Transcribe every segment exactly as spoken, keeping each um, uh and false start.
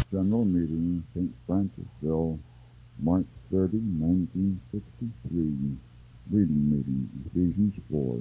General Meeting, Saint Francisville, March thirtieth, nineteen sixty-three. Reading meeting, Ephesians four.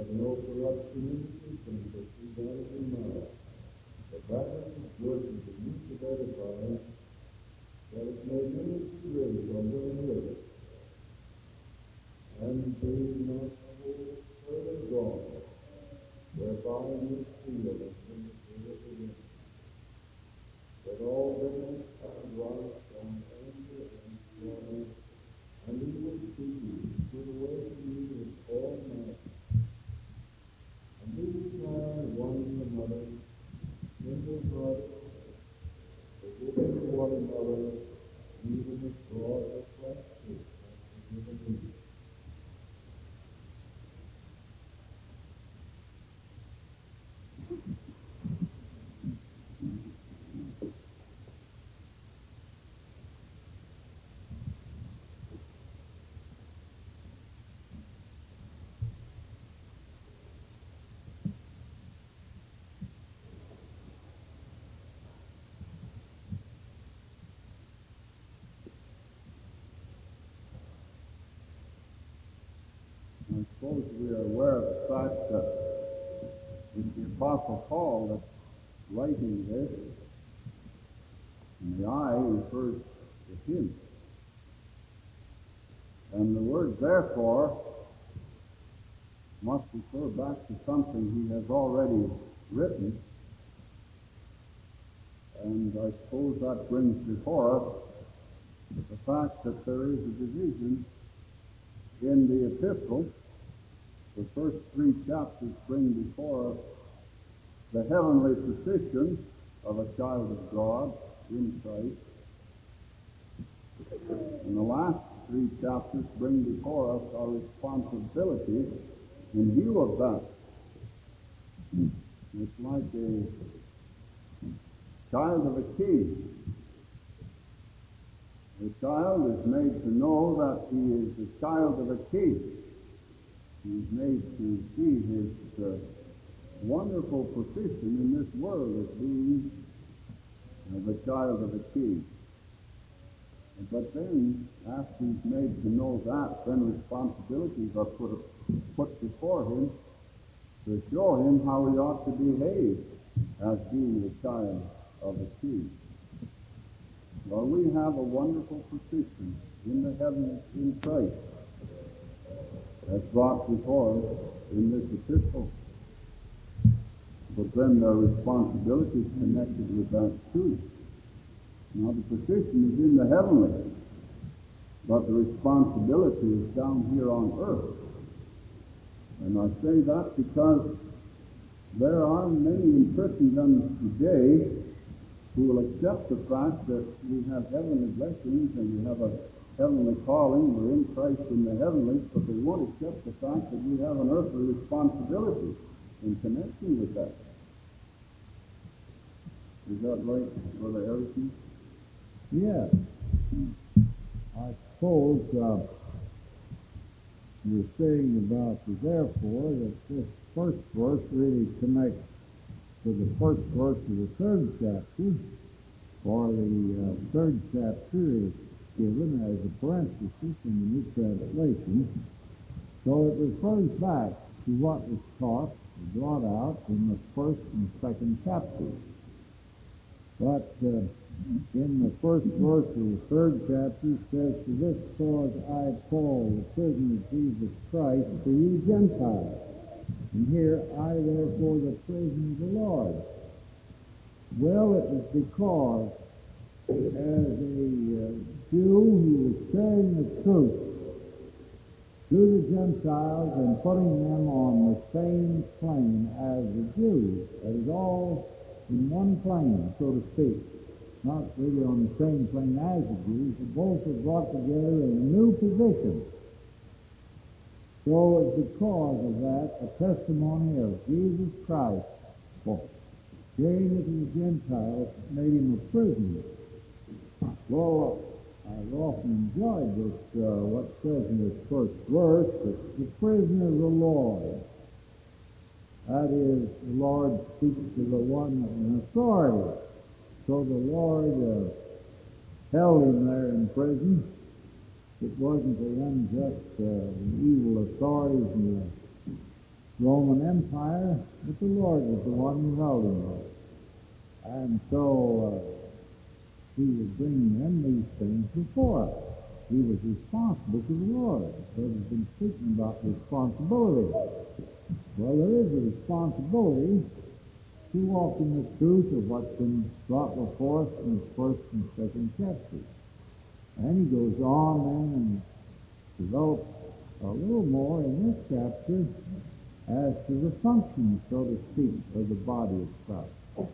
Let no corruption in the system that she does in mouth. But that which is good is the use of edifying, that it may minister grace unto the hearer. And be not hold further gone, whereby you feel and in the spirit of it. That all bitterness and wrath and anger and slaughter and evil speaking put away from you with all malice. And be kind one to another, tender-hearted, forgiving one another, even as God the Christ has forgiven you. I suppose we are aware of the fact that it's the Apostle Paul that's writing this, and the I refers to him. And the word therefore must refer back to something he has already written, and I suppose that brings before us the fact that there is a division in the epistle. The first three chapters bring before us the heavenly position of a child of God in Christ. And the last three chapters bring before us our responsibility in view of that. It's like a child of a king. The child is made to know that he is the child of a king. He is made to see his uh, wonderful position in this world as being uh, the child of a king. But then, after he's made to know that, then responsibilities are put, put before him to show him how he ought to behave as being the child of a king. Well, we have a wonderful position in the heavens in Christ that's brought before us in this epistle. But then there are responsibilities connected with that too. Now the position is in the heavenly, but the responsibility is down here on earth. And I say that because there are many in Christendom today who will accept the fact that we have heavenly blessings and we have a heavenly calling, we're in Christ in the heavenlies, but they won't accept the fact that we have an earthly responsibility in connection with that. Is that right, Brother Harrison? Yes. I suppose uh, you're saying about the therefore that this first verse really connects to the first verse of the third chapter, or the uh, third chapter is given as a parenthesis in the New Translation. So it refers back to what was taught or brought out in the first and second chapters. But uh, in the first verse of the third chapter it says, "For this cause I, Paul, the prisoner of Jesus Christ, for you Gentiles. And here I, therefore, the prisoner of the Lord." Well, it was because as a uh, Jew he was sharing the truth to the Gentiles and putting them on the same plane as the Jews. That is all in one plane, so to speak. Not really on the same plane as the Jews, but both are brought together in a new position. So it's because of that, the testimony of Jesus Christ, sharing it to the Gentiles, made him a prisoner. Well, I've often enjoyed this, uh, what says in this first verse, that the prisoner of the Lord. That is, the Lord speaks to the one in authority. So the Lord uh, held him there in prison. It wasn't the unjust, uh, evil authorities and the Roman Empire, but the Lord was the one who held him there. And so uh, he would bring them these things before us. He was responsible to the Lord. So we've been speaking about responsibility. Well, there is a responsibility to walk in the truth of what's been brought before us in the first and second chapters. And he goes on then and develops a little more in this chapter as to the function, so to speak, of the body of Christ.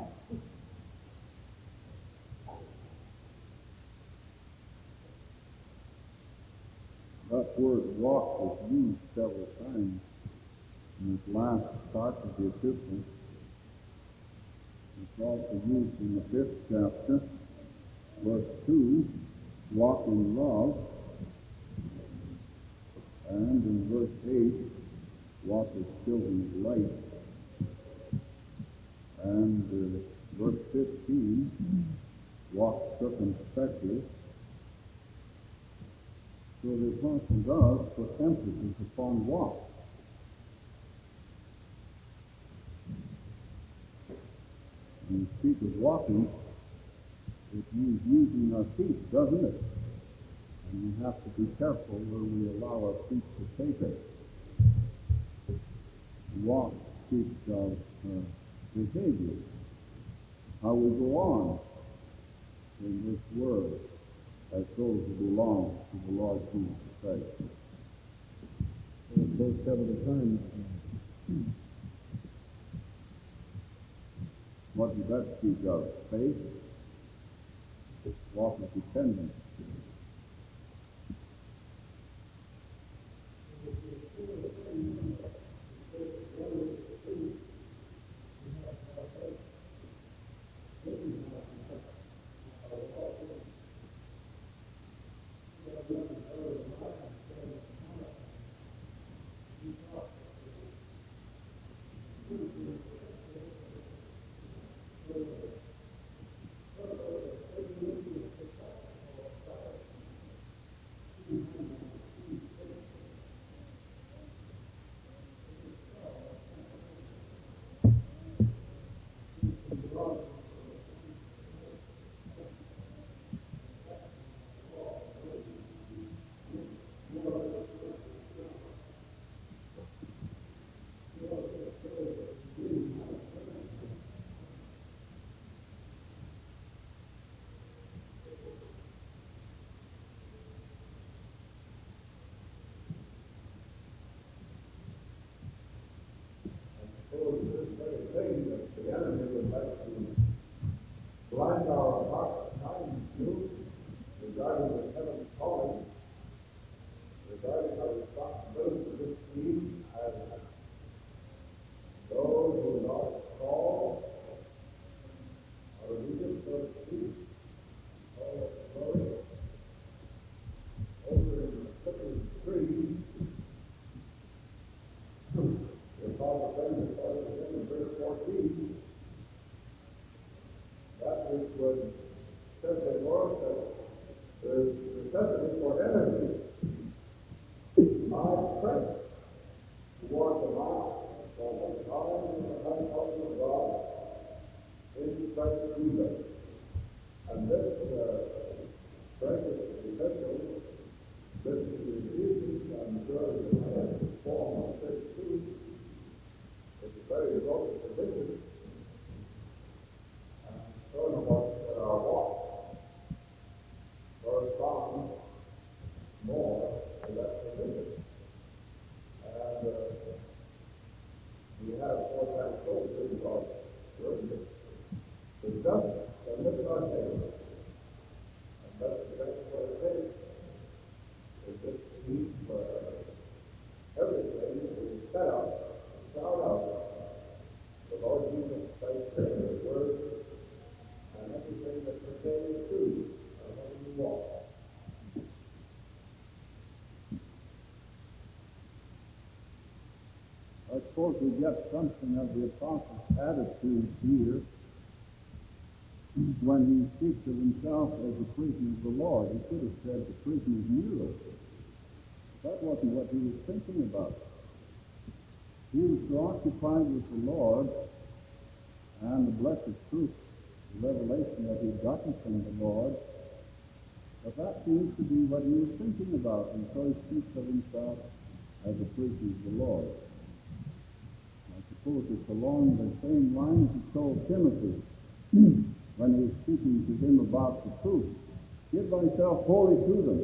That word walk is used several times in this last part of the epistle. It's also used in the fifth chapter, verse two, walk in love, and in verse eight, walk as children of light, and uh, verse fifteen, walk circumspectly. So the apostle does put emphasis upon walk. When you speak of walking, it means using our feet, doesn't it? And we have to be careful where we allow our feet to take us. Walk speaks of uh, behavior, how we go on in this world as those who belong to the Lord Jesus Christ. It goes several times. What does that speak of? Faith? Walk of dependence. The enemy would like to blind our hearts and minds to regarding the heaven's calling, regarding our responsibility to this deed as those who are called are needed, so to speak, all of glory. Over in Philippians three, the Apostle Paul says in verse fourteen, that which was said before, that there is necessity for energy. My strength to walk the mile from the calling and the high calling of God in Christ Jesus. And this uh, strength is essential. This is Jesus, I'm sure that I have to fall on this too. It's a very devoted position. And showing about our walk corresponds more to that position. And uh, we have four times told this about goodness, the justice, and live in our neighbor. And that's exactly what it takes. It's just to keep uh, everything is set up, shout out the Lord Jesus Christ, His Word, and everything that pertains to our heavenly walk. I suppose we get something of the apostle's attitude here when he speaks of himself as the prisoner of the Lord. He could have said the prisoner of Nero. That wasn't what he was thinking about. He was so occupied with the Lord and the blessed truth, the revelation that he'd gotten from the Lord, but that seems to be what he was thinking about, and so he speaks of himself as a preacher of the Lord. I suppose it's along the same lines he told Timothy when he was speaking to him about the truth. Give thyself wholly to them.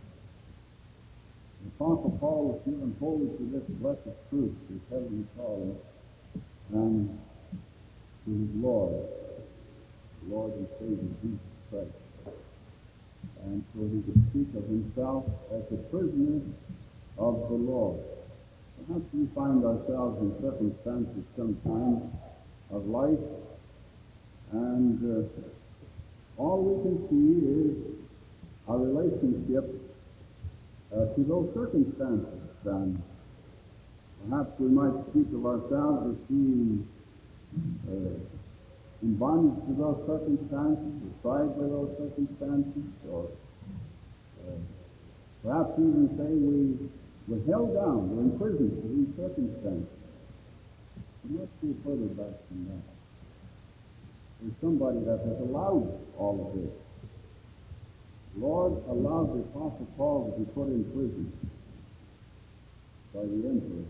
The Apostle Paul was given wholly to this blessed truth, his heavenly calling, and to his Lord, the Lord and Savior Jesus Christ. And so he could speak of himself as a prisoner of the Lord. Perhaps we find ourselves in circumstances sometimes of life, and uh, all we can see is our relationship uh, to those circumstances. And perhaps we might speak of ourselves as being uh, in bondage to those circumstances, or tried by those circumstances, or uh, perhaps even say we were held down, we're imprisoned for these circumstances. But let's go further back from that. There's somebody that has allowed all of this. The Lord allowed the Apostle Paul to be put in prison by the emperor.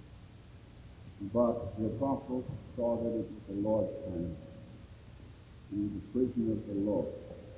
But the apostle saw that it was the Lord's plan. He was a prisoner of the Lord.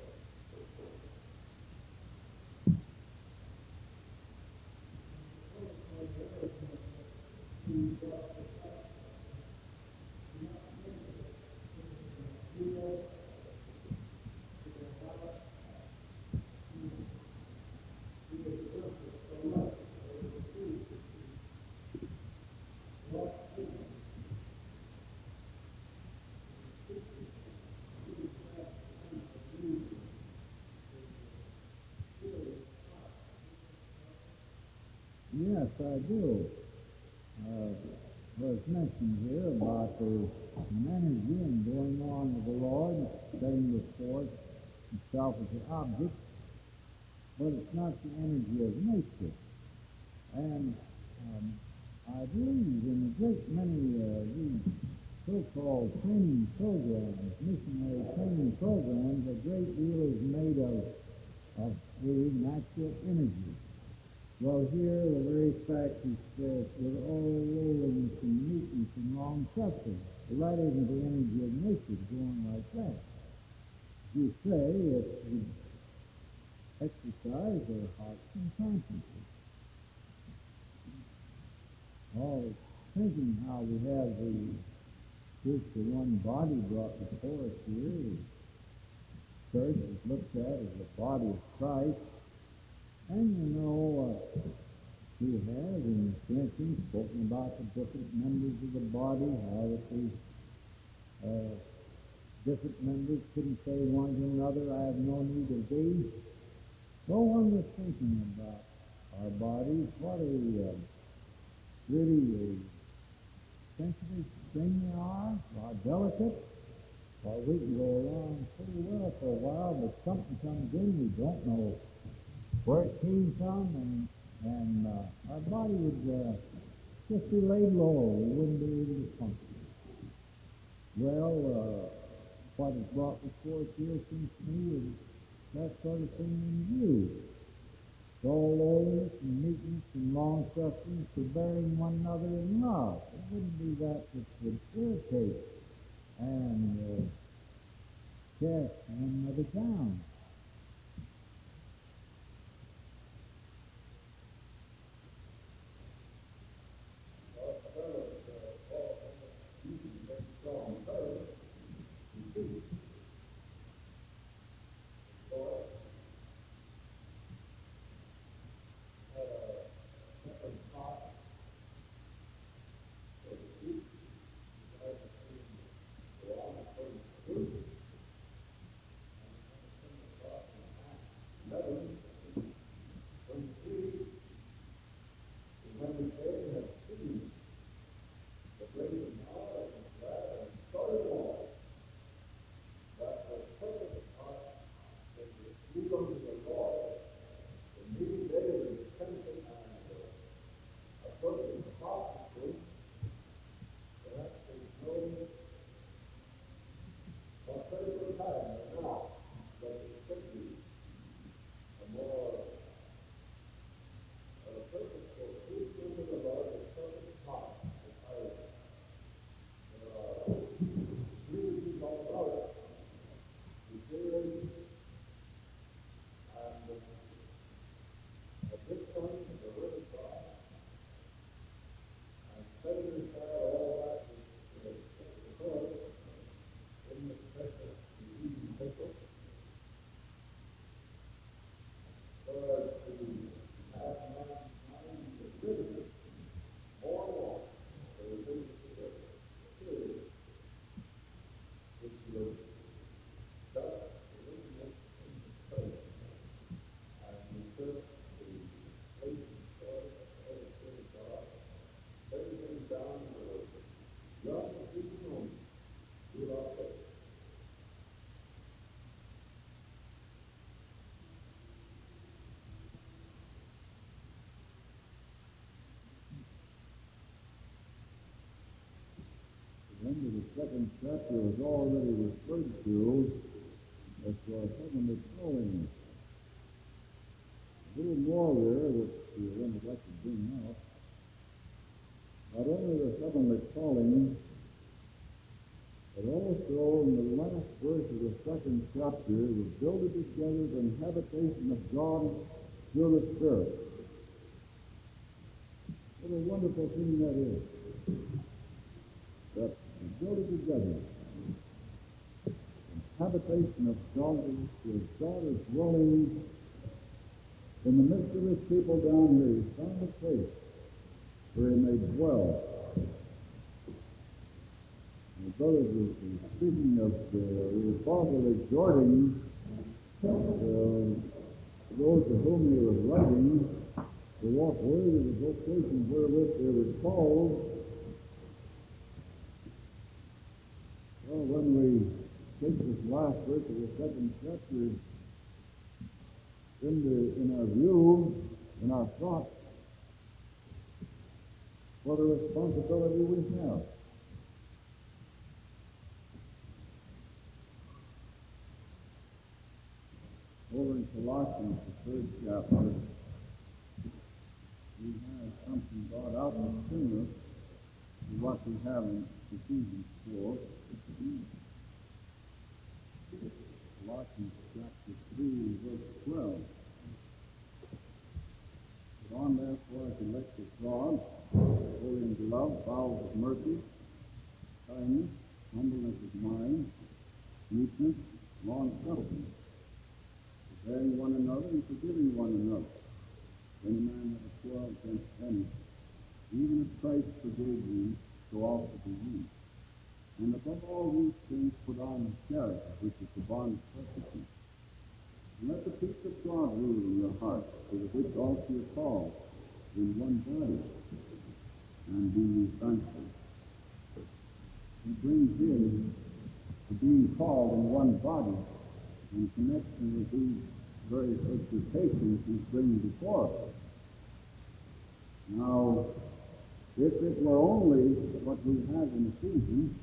Yes, I do. Uh, was mentioned here about the an energy and going on with the Lord, setting before himself as the object, but it's not the energy of nature. And um, I believe in a great many of uh, these so-called training programs, missionary training programs, a great deal is made of, of the natural energy. Well, here the very fact is that with all lowliness and meekness and long suffering, that isn't the energy of nature going like that. You say it would exercise their hearts and consciences. All thinking how we have the just the one body brought before us here, the church is looked at as the body of Christ. And you know, uh, we have, in for instance, spoken about the different members of the body, how that the uh, different members couldn't say one to another, I have no need of thee. So one was thinking about our bodies, what a uh, really a sensitive thing they are, how delicate. Well, we can go along pretty well for a while, but something comes in, we don't know where it came from, and and uh, our body would uh, just be laid low. We wouldn't be able to function. Well, uh, what is brought before us here seems to me is that sort of thing in view. It's all lowliness and meekness and long suffering, forbearing one another in love. It wouldn't be that which would irritate and uh, cast one another down. purpose for three children of ours is perfect heart. There are three reasons all about it. Regeneration and a good son of the Word of God, and setting aside all that which is because in the precious Ephesian epistle, so as to have man's mind delivered more and more to the things of the Spirit, which was just originate in the faith, and research the faith and soil of the Holy Spirit of God, setting things down to the young people only, without faith. The end of the second chapter was already referred to as our heavenly calling. A little more there, which the one would like to bring out. Not only the heavenly calling, but also in the last verse of the second chapter, the builded together the habitation of God through the Spirit. What a wonderful thing that is. That we build it together. The habitation of God is God is dwelling in the midst of his people down here. He found a place where he may dwell. And the brothers is speaking of the, the apostle exhorting uh, those to whom he was writing to walk worthy of the vocation wherewith they were called. Well, when we take this last verse of the second chapter in, the, in our view, in our thoughts, what a responsibility we have. Over in Colossians, the third chapter, we have something brought out in similar to what we have in Ephesians four. Colossians chapter three, verse twelve. Put on therefore as elect of God, holy and beloved, bowels of mercy, kindness, humbleness of mind, meekness, long-suffering, forbearing one another and forgiving one another. If any man have a quarrel against any, even as Christ forgave you, so also do you. And above all these things put on charity, which is the bond of perfection. And let the peace of God rule in your hearts, to the which also you are called in one body, and be ye thankful. He brings in to being called in one body in connection with these various exhortations he's bringing before us. Now, if it were only what we have in Ephesians,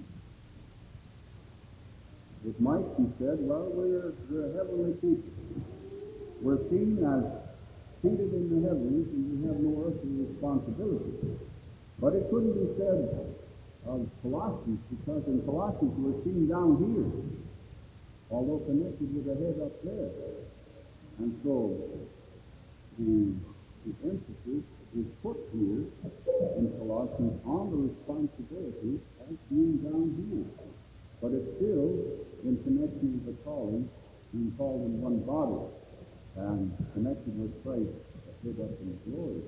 it might be said, well, we're, we're heavenly people. We're seen as seated in the heavens and we have no earthly responsibility. But it couldn't be said of Colossians, because in Colossians we're seen down here, although connected with the head up there. And so the, the emphasis is put here in Colossians on the responsibility as being down here. But it's still in connection with the calling, being called in one body, and connected with Christ, hid up in glory.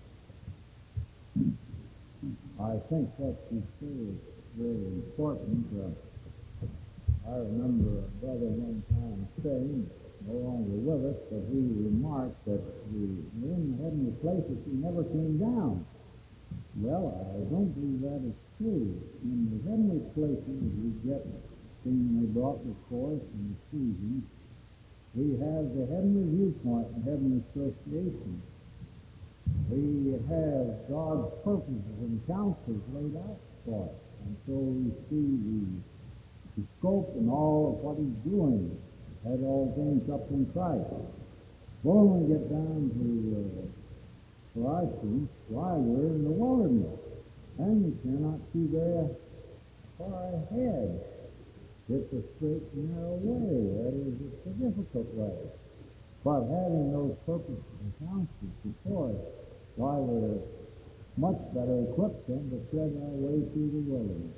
I think what you say is very important. Uh, I remember a brother one time saying, no longer with us, but he remarked that we were in the heavenly places, he never came down. Well, I don't believe that is true. In the heavenly places, we get seemingly brought before us in Ephesians, we have the heavenly viewpoint and heavenly association. We have God's purposes and counsels laid out for us. And so we see the, the scope and all of what he's doing. Had all things up in Christ. We'll only get down to uh, for I see while we're in the wilderness, and we cannot see very far ahead. It's a straight and narrow way. That is, it's a difficult way. But having those purposes and counsels before us, why we're much better equipped then to thread our way through the wilderness.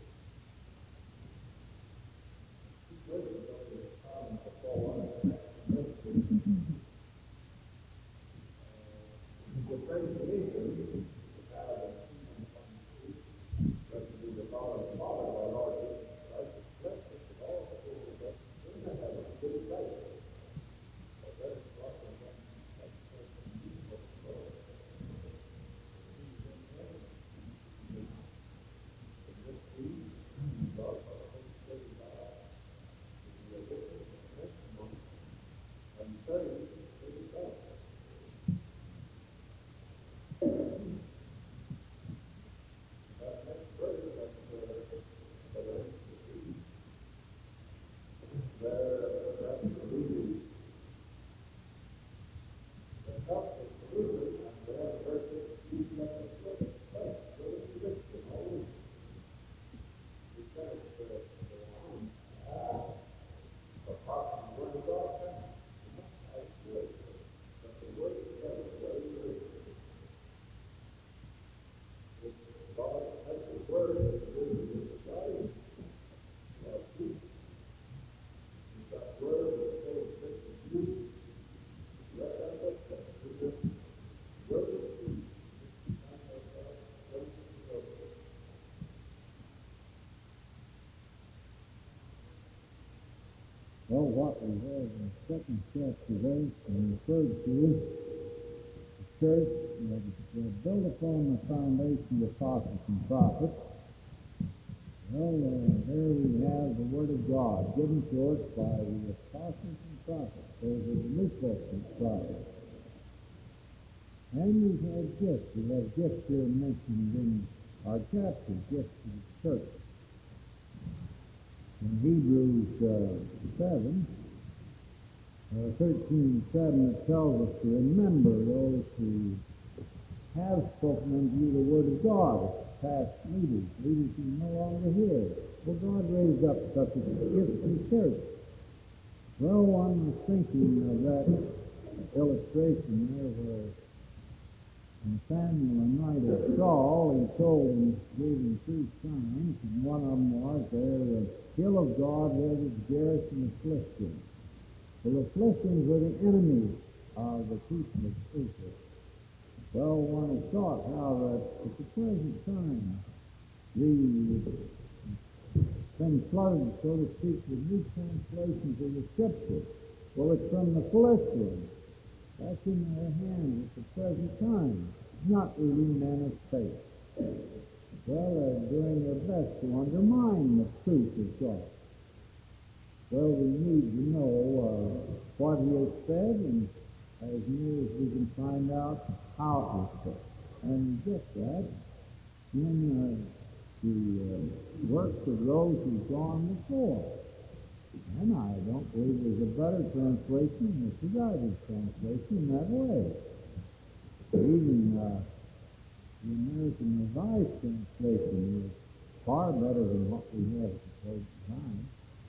Well, what we have in the second chapter today, and referred to, the church was built upon the foundation of apostles and prophets. Well, uh, there we have the Word of God given to us by the apostles and prophets. Those are the New Testament prophets. And we've had gifts. We have gifts here mentioned in our chapter, gifts to the church. In Hebrews uh, seven, uh, thirteen and seven, it tells us to remember those who have spoken unto you the word of God, past leaders, leaders who are no longer here. Well, God raised up such a gift in the church. Well, one was thinking of that illustration there where when Samuel anointed Saul, he told him, gave him three signs, and one of them was there, the hill of God was its garrison of Philistines. Well, the Philistines were the enemies of the people of Israel. Well, one has thought how that at the present time, the been flooded, so to speak, with new translations of the Scripture. Well, it's from the Philistines. That's in their hands at the present time, not really men of faith. Well, they're doing their best to undermine the truth of God. Well, we need to know uh, what He has said, and as near as we can find out how it was said. And get that in uh, the uh, works of those who've gone before. And I don't believe there's a better translation than the Guided translation in that way. Even uh, the American Revised translation is far better than what we have at the present time.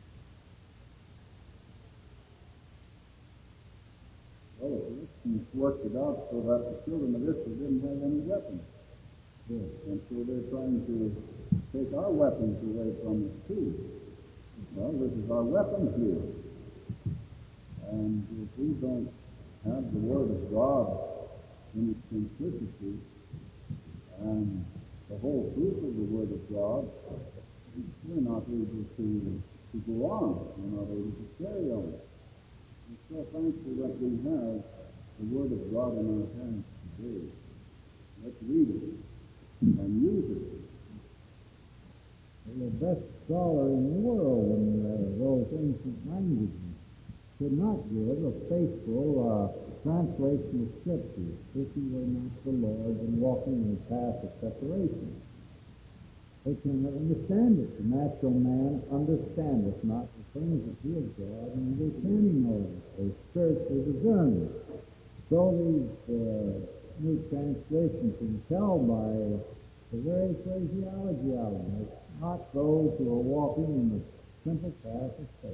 Well, the Philistines worked it out so that the children of Israel didn't have any weapons. Yes. And so they're trying to take our weapons away from us, too. Well, this is our weapon here. And if we don't have the Word of God in its simplicity and the whole truth of the Word of God, we're not able to, to go on. We're not able to carry on. We're so thankful that we have the Word of God in our hands today. Let's read it and use it. The best scholar in the world in uh, those ancient languages could not give a faithful uh, translation of Scripture if he were not the Lord and walking in the path of separation. They cannot understand it. The natural man understandeth not the things that he of God, and they can know them. They're spiritually discerning. So these uh, New Translation can tell by the very phraseology of them. It's not those who are walking in the simple path of faith.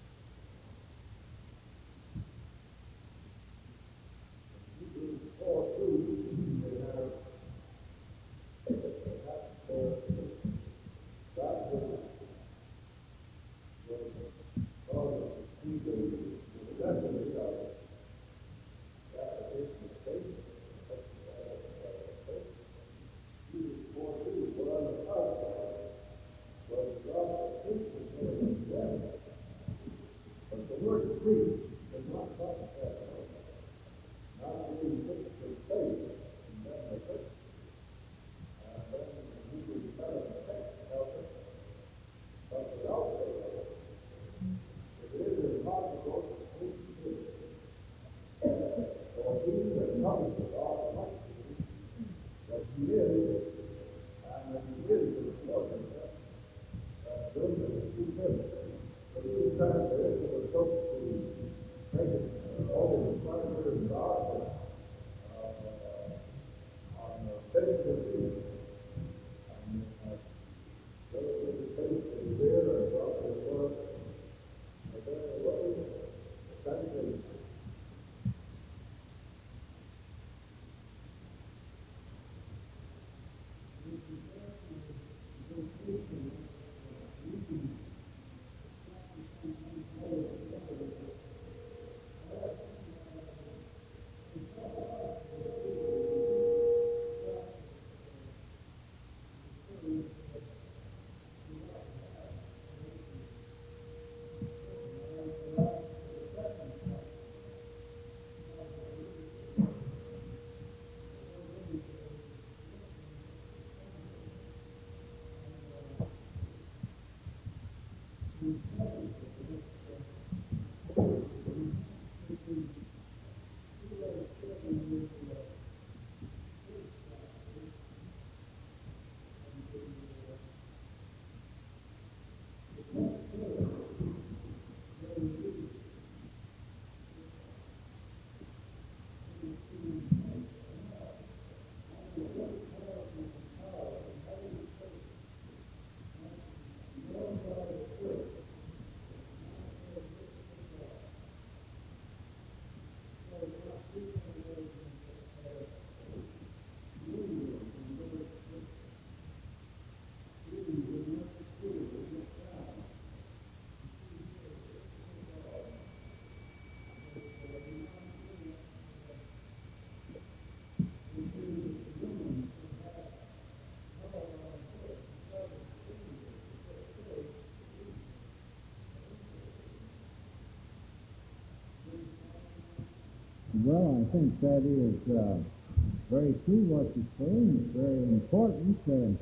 Well, I think that is uh, very true what you're saying. It's very important uh,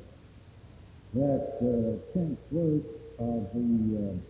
that uh, tenth verse of the uh,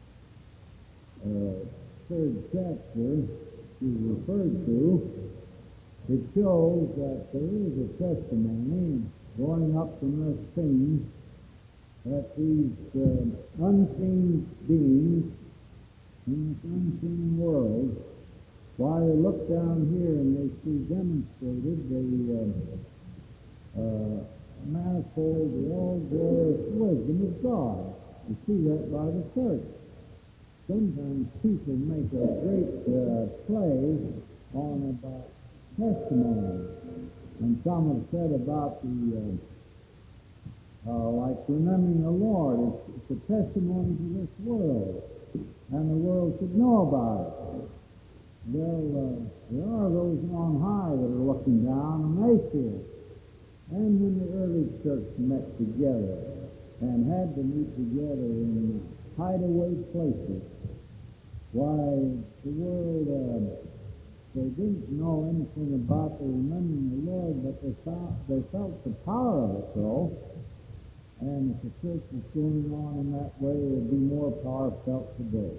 uh, third chapter is referred to. It shows that there is a testimony going up from this thing that these uh, unseen beings in this unseen world, while they look down here and they see demonstrated the uh, uh, manifold, the all-glorious wisdom of God. You see that by the church. Sometimes people make a great uh, play on about testimony. And some have said about the, uh, uh, like remembering the Lord, it's, it's a testimony to this world, and the world should know about it. Well, uh, there are those on high that are looking down, and they see it. And when the early church met together, and had to meet together in hideaway places, why, the world, uh, they didn't know anything about the remembering the Lord, but they felt, they felt the power of it, though. And if the church was going on in that way, there would be more power felt today.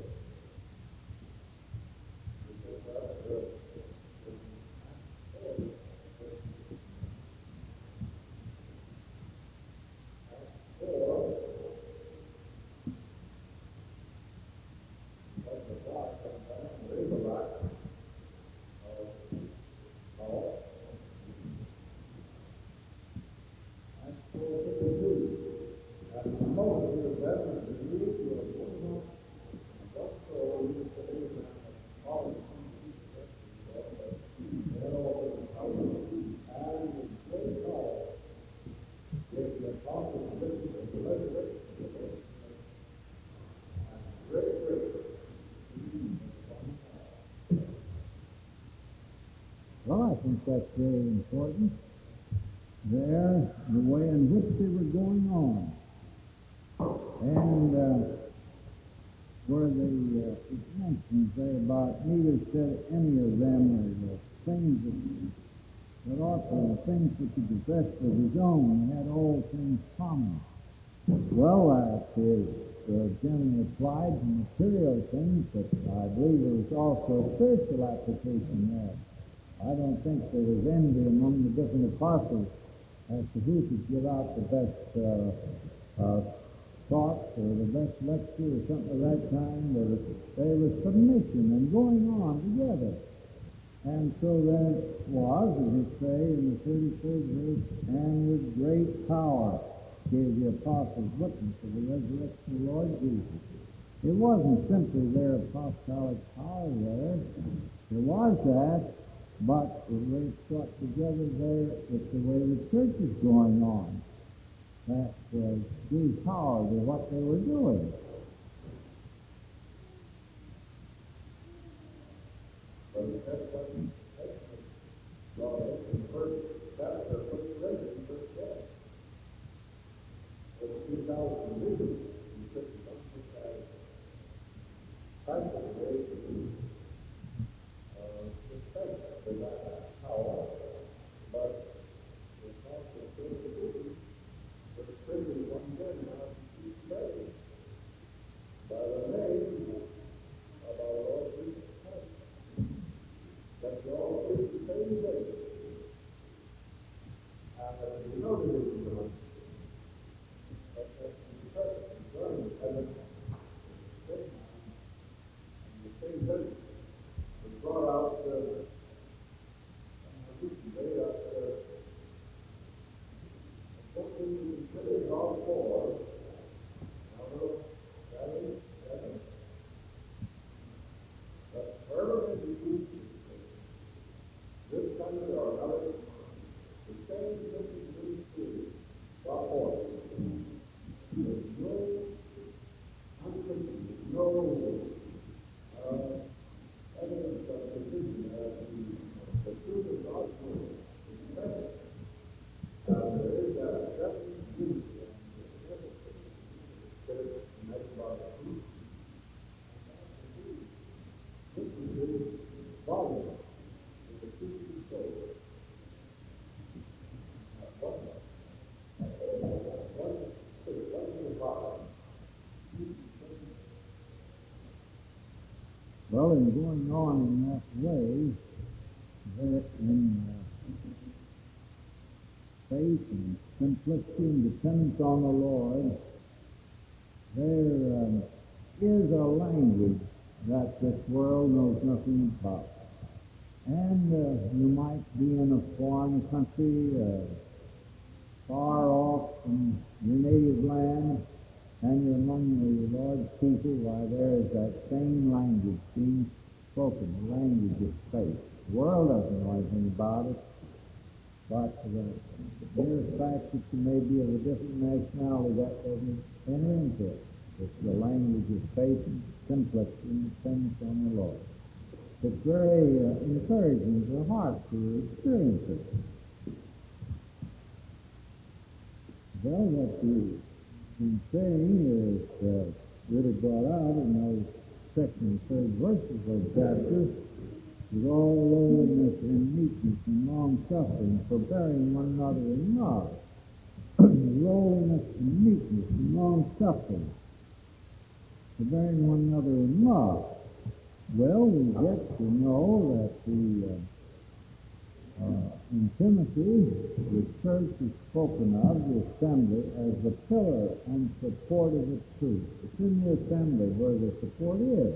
think that's very important. There, the way in which they were going on. And uh, where they, uh, it mentions there about neither said any of them are the things that, that ought to, the things that he possessed was his own. He had all things common. Well, that is uh, generally applied to material things, but I believe there was also a spiritual application there. I don't think there was envy among the different apostles as to who could give out the best uh, uh, talk or the best lecture or something of that kind. There was, there was submission and going on together. And so there was, as we say in the thirty-fourth verse, and with great power gave the apostles witness of the resurrection of the Lord Jesus. It wasn't simply their apostolic power there. There was that, but the way it's brought together there, it's the way the church is going on. That uh, gave power to what they were doing. But the text doesn't draw it in the first chapter, first Corinthians, first chapter. With two thousand leaders, you took something as type of way to uh, respect for that power. But it's also true to be the Christian one day now to pray by the name of our Lord Jesus Christ. That you all do the same thing. And that you know the difference. But that you trust and learn and the same thing was brought out uh, today that uh, something we consider God for. Now, no, that is, that is. But wherever it is, this country or another, the same thing we see, God for. There's no uncertainty, no uh, evidence of division as the, the truth of God's word is present. Uh, there is a definite unity that is made by the truth. This is the volume of the truth of the soul. What? What is the problem? Well, in going on in that way, there in uh, faith and simplicity and dependence on the Lord, there um, is a language that this world knows nothing about. And uh, you might be in a foreign country, uh, far off from your native land, and you're among the Lord's people, why there is that same language being spoken, the language of faith. The world doesn't know anything about it, but the mere fact that you may be of a different nationality, that doesn't enter into it. It's the language of faith and simplicity and dependence on the Lord. It's very uh, encouraging to the heart to experience it. Well, what you been saying is uh, really brought out in those second and third verses of the chapter, with all lowliness and meekness and long suffering, forbearing one another in love. Lowliness and meekness and long suffering, forbearing one another in love. Well, we get to know that the uh, Uh, in Timothy, the church is spoken of, the assembly, as the pillar and support of the truth. It's in the assembly where the support is.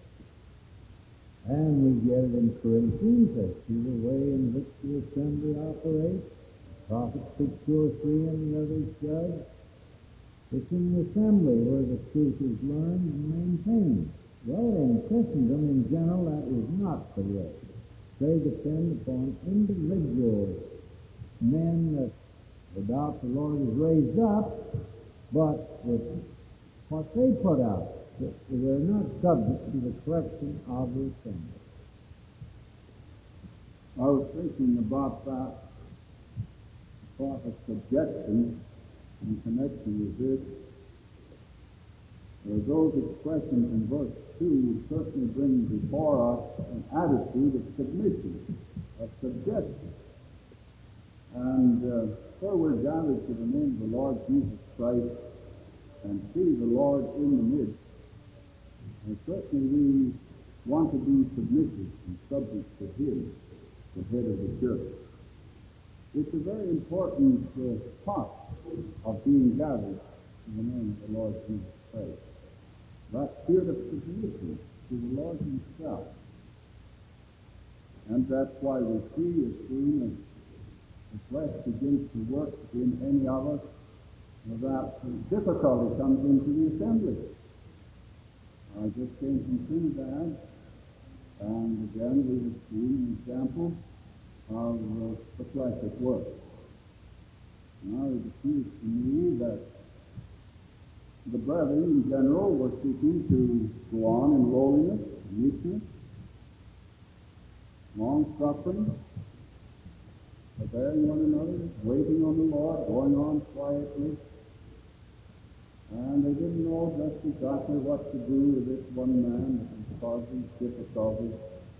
And we get it in Corinthians as to the way in which the assembly operates. Prophets speak two or three and the others judge. It's in the assembly where the truth is learned and maintained. Well, in Christendom in general, that is not the way. They depend upon individual men that without the Lord is raised up, but with what they put out, they're not subject to the correction of the assembly. I was thinking about that thought of suggestion in connection with this. Uh, those expressions in verse two would certainly bring before us an attitude of submission, of suggestion. And uh, where we're gathered to the name of the Lord Jesus Christ and see the Lord in the midst, and certainly we want to be submissive and subject to Him, the head of the church. It's a very important uh, part of being gathered in the name of the Lord Jesus Christ. That spirit of submission to the Lord Himself. And that's why we see as soon as the flesh begins to work in any of us, that difficulty comes into the assembly. I just came from Trinidad, and again we have seen an example of uh, the flesh at work. Now it appears to me that the brethren in general were seeking to go on in lowliness, meekness, long-suffering, forbearing one another, waiting on the Lord, going on quietly. And they didn't know just exactly what to do with this one man that was causing difficulties.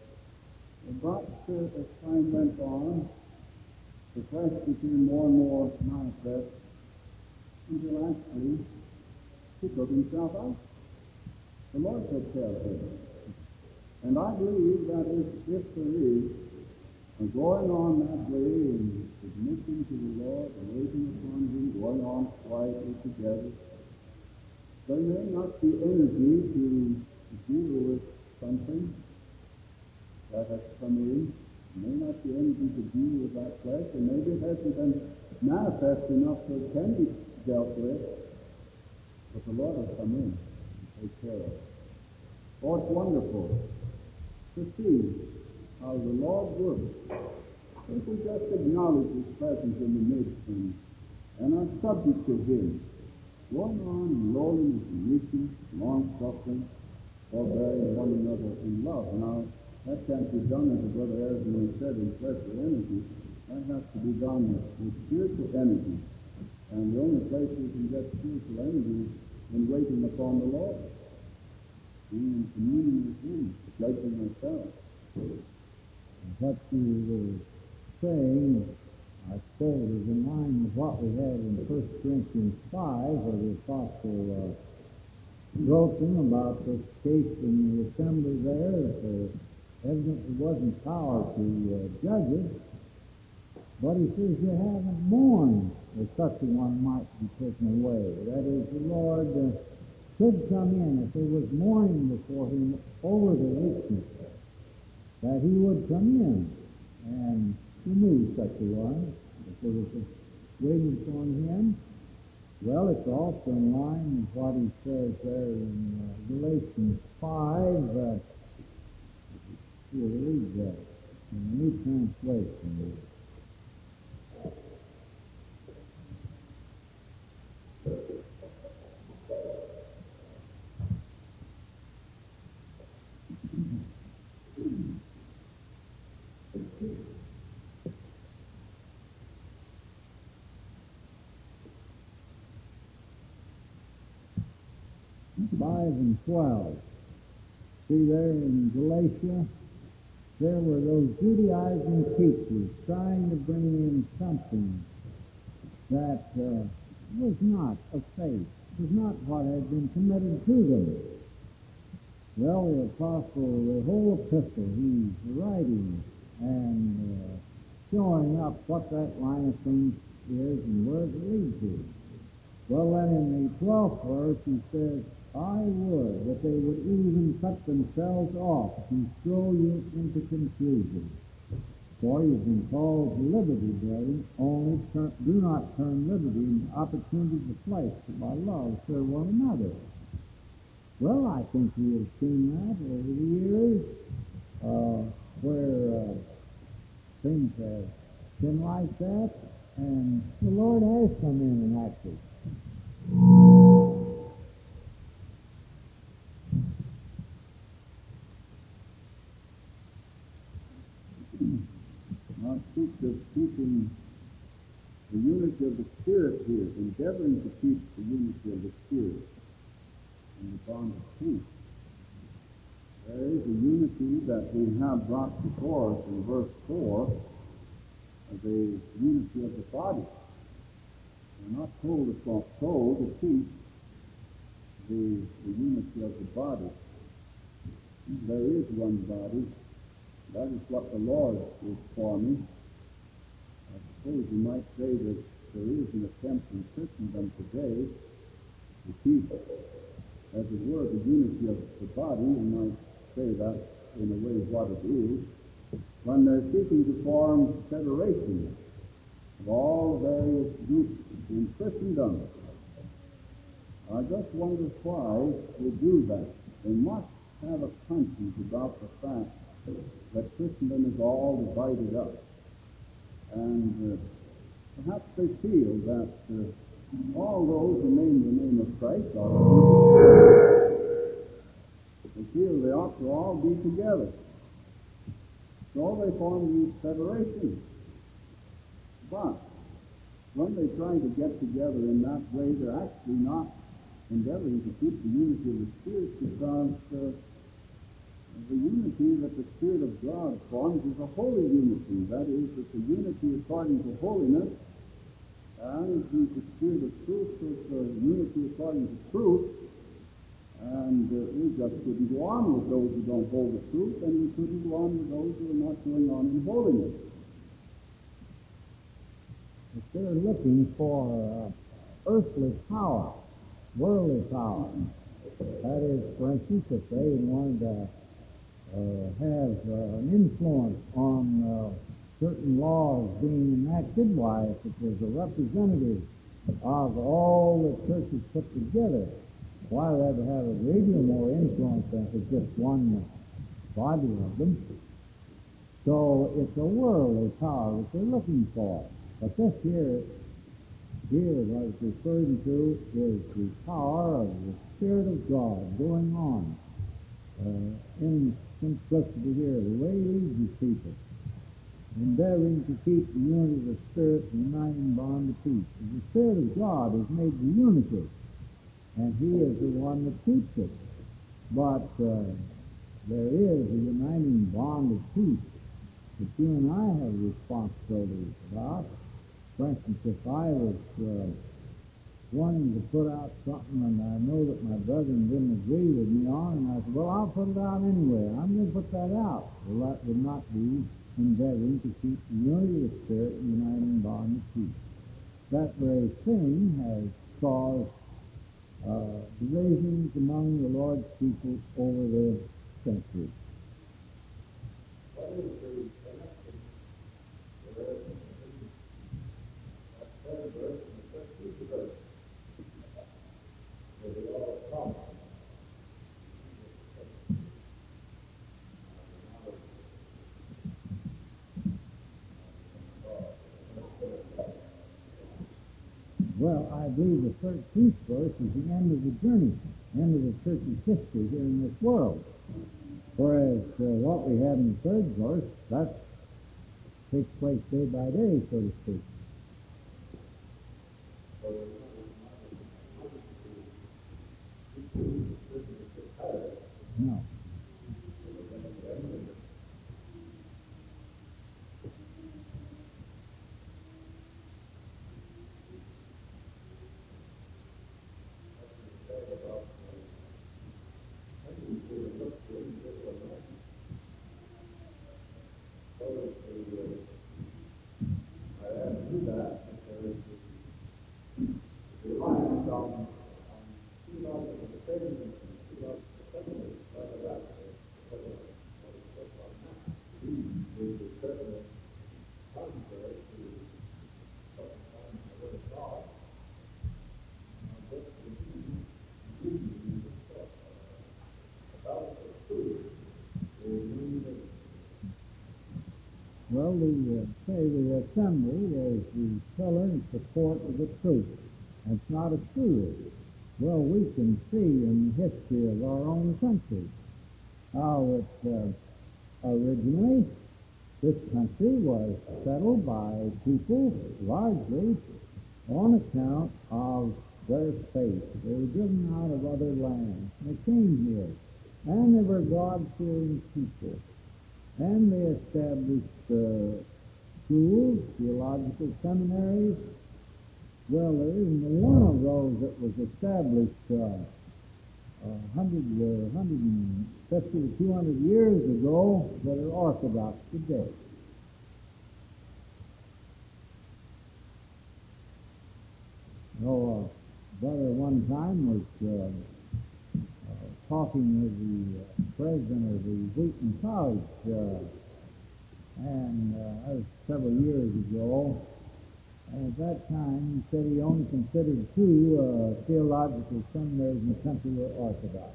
But uh, as time went on, the flesh became more and more manifest until actually he took himself out. The Lord took care of him. And I believe that if, if there is a going on that way in submission to the Lord, and waiting upon Him, going on quietly together, there may not be energy to deal with something that has come in. There may not be energy to deal with that flesh, and maybe it hasn't been manifest enough so it can be dealt with. But the Lord has come in and take care of it. Oh, it's wonderful to see how the Lord works. If we just acknowledge His presence in the midst and, and are subject to Him, going on in lowliness and meekness, long-suffering, forbearing one another in love. Now, that can't be done, as Brother Harrison said, in fleshly energy. That has to be done with, with spiritual energy. And the only place we can get spiritual energy is in waiting upon the Lord, being in communion with Him, pledging ourselves. What you were saying, I suppose, is in line with what we had in First Corinthians five, where the apostle uh, wrote them about this case in the assembly there, that there evidently wasn't power to uh, judge it. But he says, you haven't mourned that such a one might be taken away. That is, the Lord uh, could come in if there was mourning before Him over the weakness, that He would come in and remove such a one if there was a waiting upon Him. Well, it's also in line with what he says there in uh, Galatians five. Uh, we'll read that in the New Translation. five and twelve. See there in Galatia, there were those Judaizing teachers trying to bring in something that uh, was not of faith, was not what had been committed to them. Well, the apostle, the whole epistle, he's writing and uh, showing up what that line of things is and where it leads to. Well, then in the twelfth verse, he says, I would that they would even cut themselves off and throw you into confusion. For you've been called to liberty, brethren, only turn, do not turn liberty into opportunities of flesh, but by love serve one another. Well, I think we have seen that over the years, uh, where uh, things have been like that, and the Lord has come in and acted. the unity of the Spirit here, endeavoring to keep the unity of the Spirit in the bond of peace. There is a unity that we have brought before us in verse four, the unity of the body. We're not told to, told to keep the, the unity of the body. There is one body. That is what the Lord is forming. I suppose you might say that there is an attempt in Christendom today to keep, as it were, the unity of the body. You might say that in a way what it is, when they're seeking to form federations of all various groups in Christendom. I just wonder why they do that. They must have a conscience about the fact that Christendom is all divided up. And uh, perhaps they feel that uh, all those who name the name of Christ are they feel they ought to all be together. So they form these federations. But when they try to get together in that way, they're actually not endeavoring to keep the unity of the Spirit, because uh, the unity that the Spirit of God forms is a holy unity. That is, it's a unity according to holiness, and the Spirit of truth is a unity according to truth. And uh, we just couldn't go on with those who don't hold the truth, and we couldn't go on with those who are not going on in holiness. If they're looking for uh, earthly power, worldly power, that is, for instance, if they wanted to uh, have uh, an influence on uh, certain laws being enacted, why, if it was a representative of all the churches put together, why they had to have a great deal more influence than for just one body of them. So it's a worldly power that they're looking for. But this here, here what it's referring to is the power of the Spirit of God going on uh, in simplicity here, the way He leads His people, endeavoring to keep the unity of the Spirit and the uniting bond of peace. And the Spirit of God has made the unity, and He is the one that keeps it. But uh, there is a uniting bond of peace that you and I have responsibilities about. For instance, if I was uh, wanting to put out something and I know that my brethren didn't agree with me on, and I said, well, I'll put it out anyway. I'm going to put that out. Well, that would not be endeavoring to keep the unity of the Spirit and uniting bond of peace. That very thing has caused Uh, divisions among the Lord's people over the centuries. What is the connection where that third verse and the first verse where they all come? Well, I believe the thirteenth verse is the end of the journey, end of the church's history here in this world. Whereas uh, what we have in the third verse, that takes place day by day, so to speak. No. Well, we uh, say the assembly is the pillar and support of the truth. It's not a school. Well, we can see in the history of our own country how it uh, originates this country was settled by people largely on account of their faith. They were driven out of other lands. They came here, and they were God-fearing people. And they established uh, schools, theological seminaries. Well, there isn't one of those that was established uh, one hundred, uh, one hundred fifty to two hundred years ago that are orthodox today. So, uh, brother one time was uh, uh, talking with the uh, president of the Wheaton College, uh, and uh, that was several years ago. And at that time, he said he only considered two uh, theological seminaries in the country were orthodox.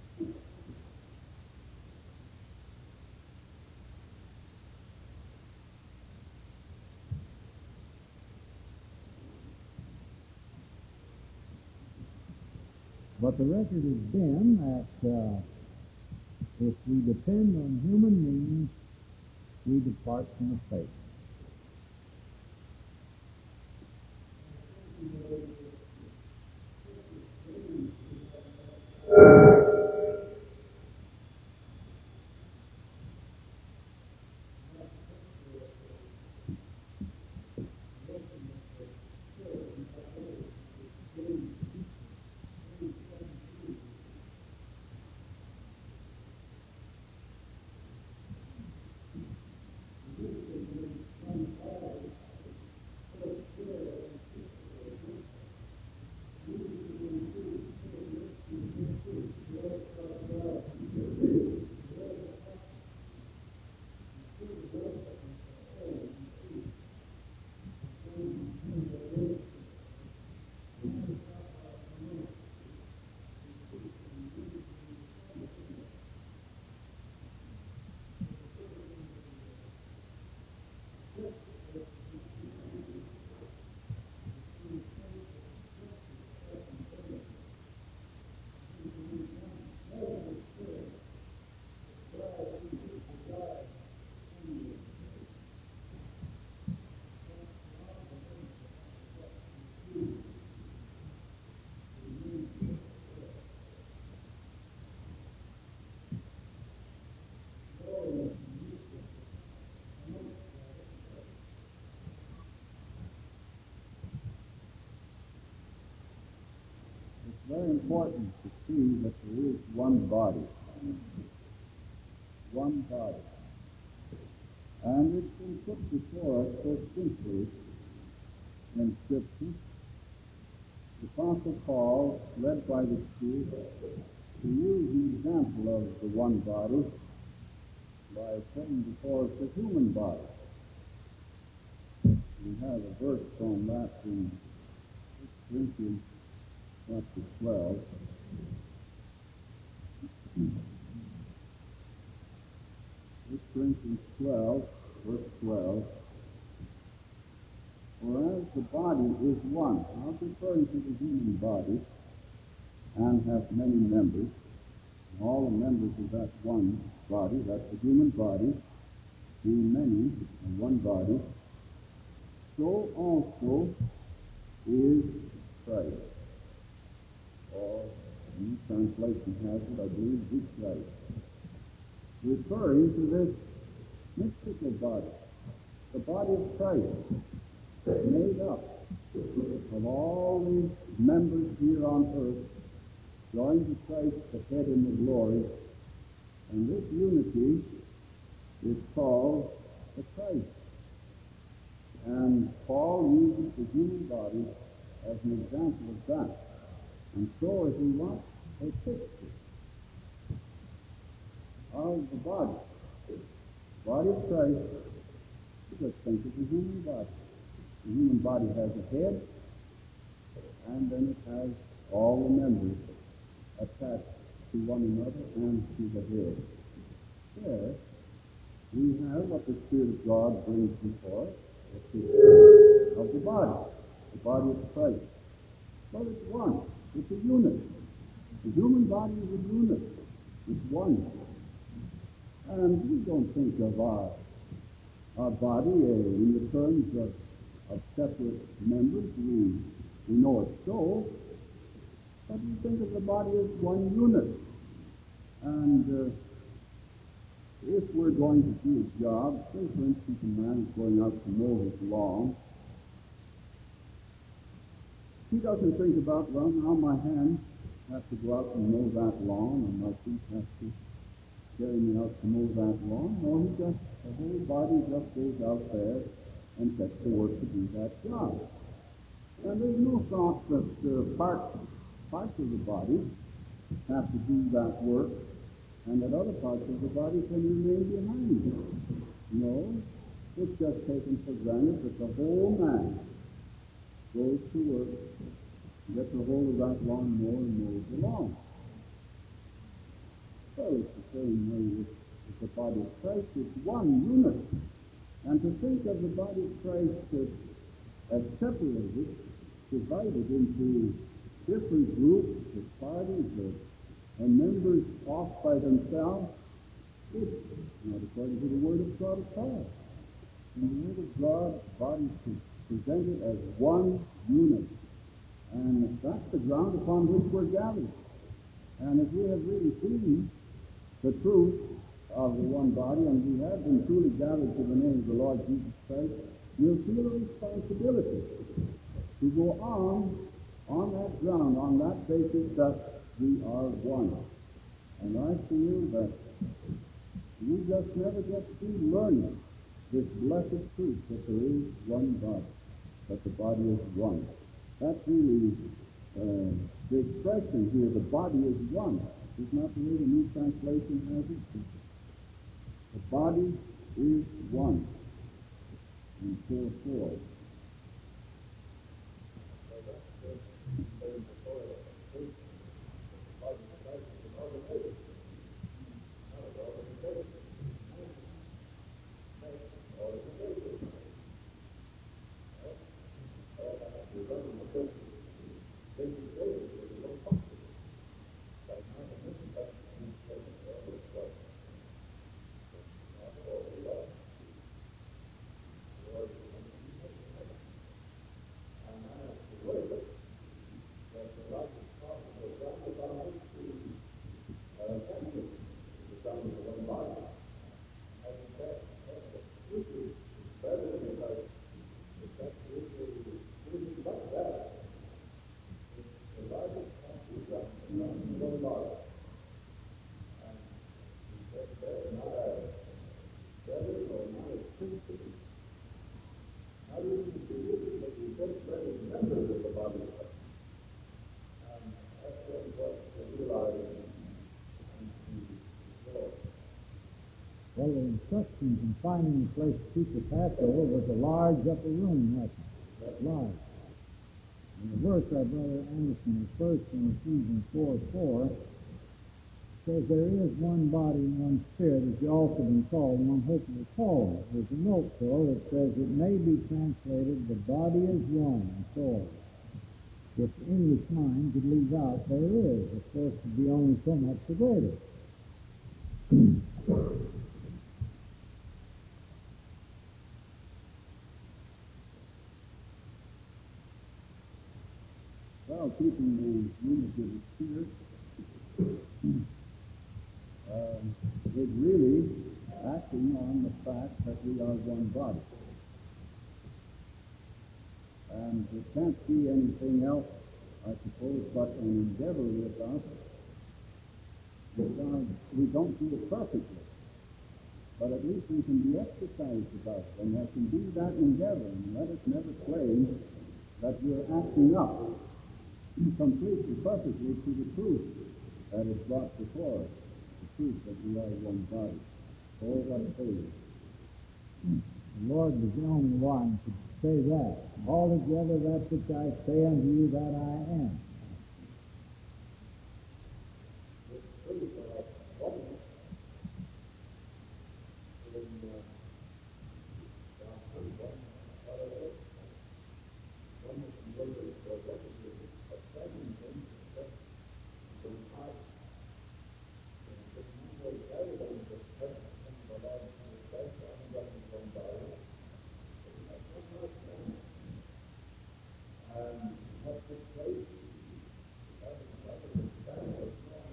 But the record has been that uh, if we depend on human means, we depart from the faith. It's very important to see that there is one body. One body. And it's been put before us so simply in Scripture. The Apostle Paul, led by the Spirit, to use an example of the one body by putting before us the human body. We have a verse on that in First Corinthians chapter twelve. First Corinthians twelve, verse twelve. Whereas the body is one. Now, it's referring to the human body and has many members. And all the members of that one body, that's the human body, being many in one body, so also is Christ. Or, a new translation has it, I believe, the Christ. Referring to this mystical body, the body of Christ, made up of all the members here on earth, joined to Christ the head in the glory, and this unity is called the Christ. And Paul uses the human body as an example of that. And so is he what? A picture of the body. The body of Christ, you just think of the human body. The human body has a head, and then it has all the members attached to one another and to the head. There, we have what the Spirit of God brings before us, the picture of the body, the body of Christ. But it's one. It's a unit. The human body is a unit. It's one. And we don't think of our our body uh, in the terms of, of separate members. We, we know it's so, but we think of the body as one unit. And uh, if we're going to do a job, say for instance a man is going out to mow his lawn, he doesn't think about, well, now my hands have to go out and mow that lawn, and my feet have to carry me out to mow that lawn. No, he just, the whole body just goes out there and sets to work to do that job. And there's no thought that uh, parts, parts of the body have to do that work, and that other parts of the body can remain behind. No, it's just taken for granted that the whole man goes to work, gets a hold of that lawnmower and mows the lawn. Well, it's the same way with, with the body of Christ. It's one unit. And to think of the body of Christ as, as separated, divided into different groups of parties or, and members off by themselves, it's not according to the Word of God at all. In the Word of God, the body is presented as one unit. And that's the ground upon which we're gathered. And if we have really seen the truth of the one body, and we have been truly gathered to the name of the Lord Jesus Christ, we'll feel a responsibility to go on on that ground, on that basis that we are one. And I feel that we just never get through learning this blessed truth that there is one body, that the body is one. That's really uh, the expression here, the body is one. It's not the way the New Translation has it. The body is one. In four four. Well, the instructions in finding a place to keep the Passover was a large upper room, wasn't it? Large. And the verse our brother Anderson refers to in Ephesians four four says there is one body and one spirit, as you also been called, and one hope of the call. There's a note, though, that says it may be translated, the body is one, and so on. If the English mind could leave out, there is, of course, to be only so much the greater. Well, keeping the unity of the Spirit uh, is really acting on the fact that we are one body. And it can't be anything else, I suppose, but an endeavor with us, because we don't do it perfectly. But at least we can be exercised about it, and there can be that endeavor, and let us never claim that we're acting up completely, perfectly to the truth that is brought before us, the truth that we are one body. Oh, what a failure. The Lord was the only one to say that. Altogether that which I say unto you, that I am. And what took place? That was that was a family.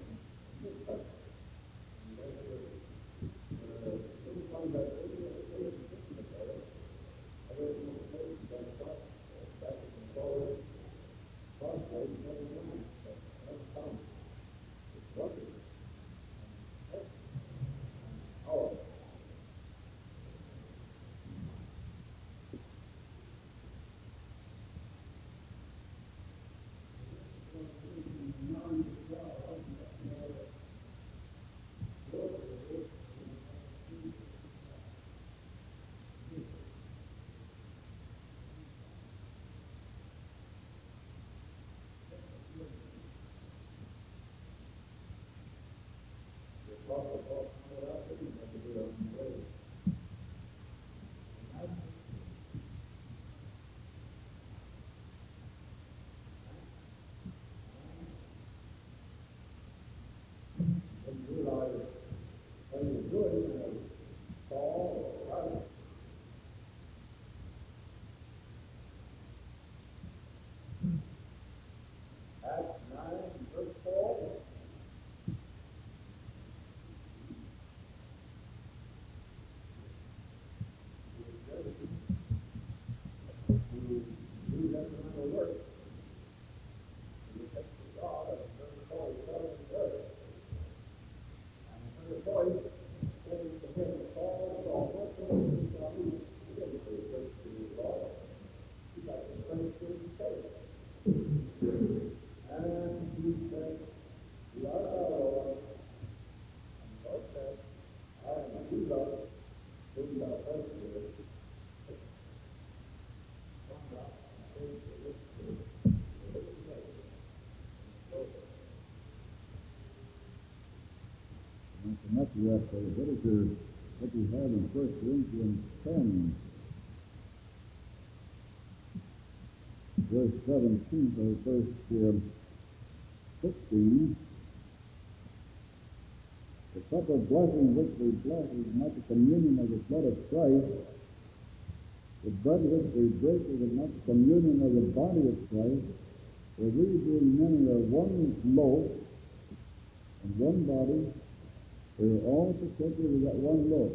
Anytime that any occasion together, I don't know if that that that is forward, translate never mind. That's common. It's lovely. That's powerful. Acts nine, verse four. Do that kind of work. You take the God of the call heaven and earth. And when the voice saying to him, Saul, Saul, what things shall we do? He didn't say first to the Lord. He got the first thing to say. And he said, You are our Lord. And God said, I am Jesus, whom thou hast heard. And so much of that, uh, what is your, what we have in First Corinthians ten, verse seventeen, or verse uh, sixteen, the cup of blessing which we bless is not the communion of the blood of Christ. The bread which we break is not the communion of the body of Christ. For we being many are one loaf and one body, we are all partakers of that one loaf.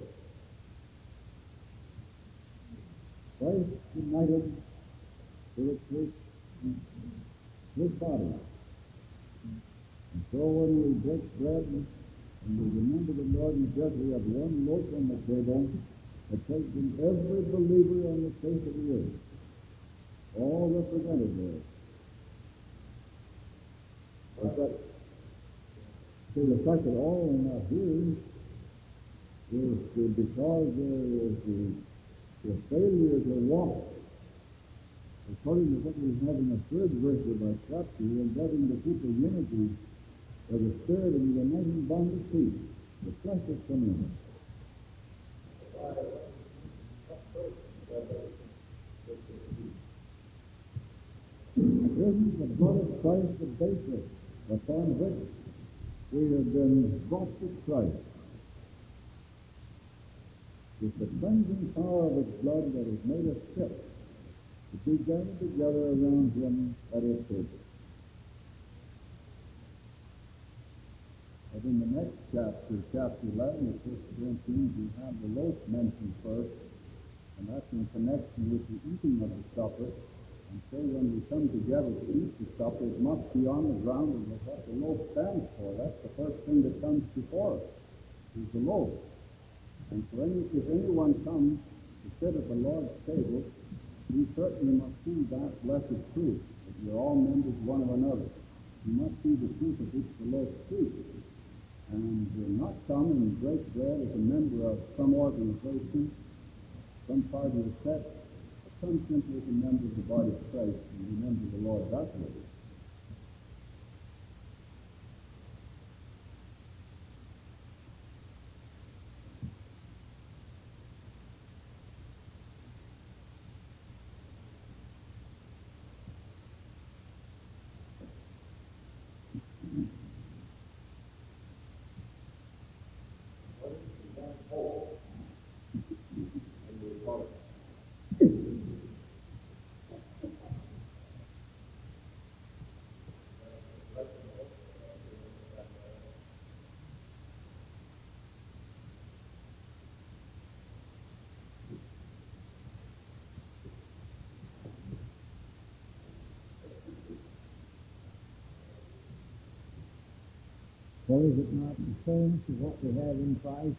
Christ united to the church, his body. And so when we break bread and we remember the Lord and death, we have one loaf on the table that takes in every believer on the face of the earth, all represented there. But that, see, the fact that all are not here is because there is the, the failure to walk according to what we have in the third verse of our chapter, endeavoring to keep the unity of the Spirit and the uniting bond of peace. The flesh has come in. Isn't the blood of Christ the basis upon which we have been brought to Christ? It's the cleansing power of His blood that has made us fit to be gathered together around Him at His table. But in the next chapter, chapter eleven of First Corinthians, we have the loaf mentioned first, and that's in connection with the eating of the supper. And so when we come together to eat the supper, it must be on the ground of what the loaf stands for. That's the first thing that comes before us, is the loaf. And so any, if anyone comes to sit at the Lord's table, we certainly must see that blessed truth, that we're all members one of another. We must see the truth of which the loaf speaks. And uh, not come and break bread as a member of some organization, some party or sect, but come simply as a member of the body of Christ and remember the Lord that way. Well, is it not the fullness of what we have in Christ?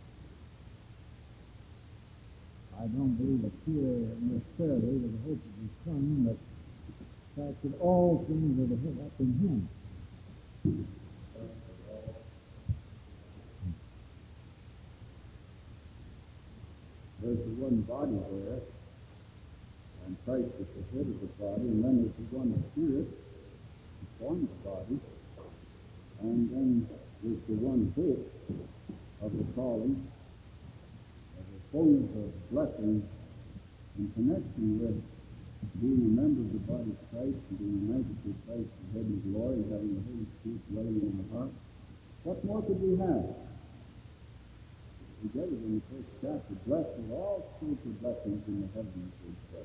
I don't believe it's here necessarily with the hope of his coming, but the fact that all things are to head up in him. There's the one body there, and Christ is the head of the body, and then there's the one Spirit who forms the body, and then there's the one hope of the calling, of the fullness of blessings in connection with being a member of the body of Christ and being united to Christ in heaven's glory, having the Holy Spirit dwelling in our heart. What more could we have? We get it in the first chapter, blessed with all spiritual blessings in the heavenly place.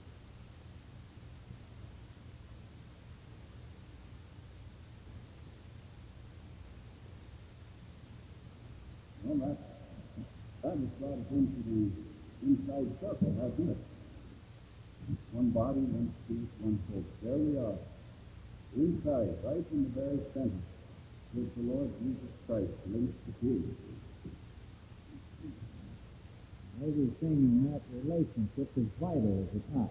Well, that, that has brought us into the inside circle, hasn't it? One body, one spirit, one hope. There we are. Inside, right in the very center, is the Lord Jesus Christ, linked to him. Everything in that relationship is vital, is it not?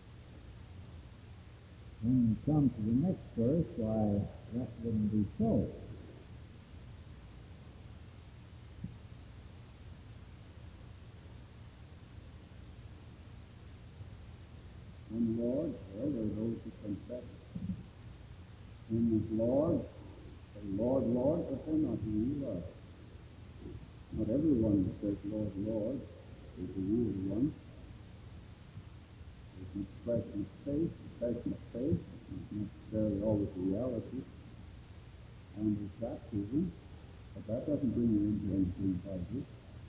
When you come to the next verse, why, that wouldn't be so. One Lord, well, there are those who confess him as Lord, say Lord, Lord, but they're not who you are. Not everyone that says Lord, Lord is the real one. There's an expression of faith, expression of faith, not necessarily always the reality, and there's baptism, but that doesn't bring you into anything positive.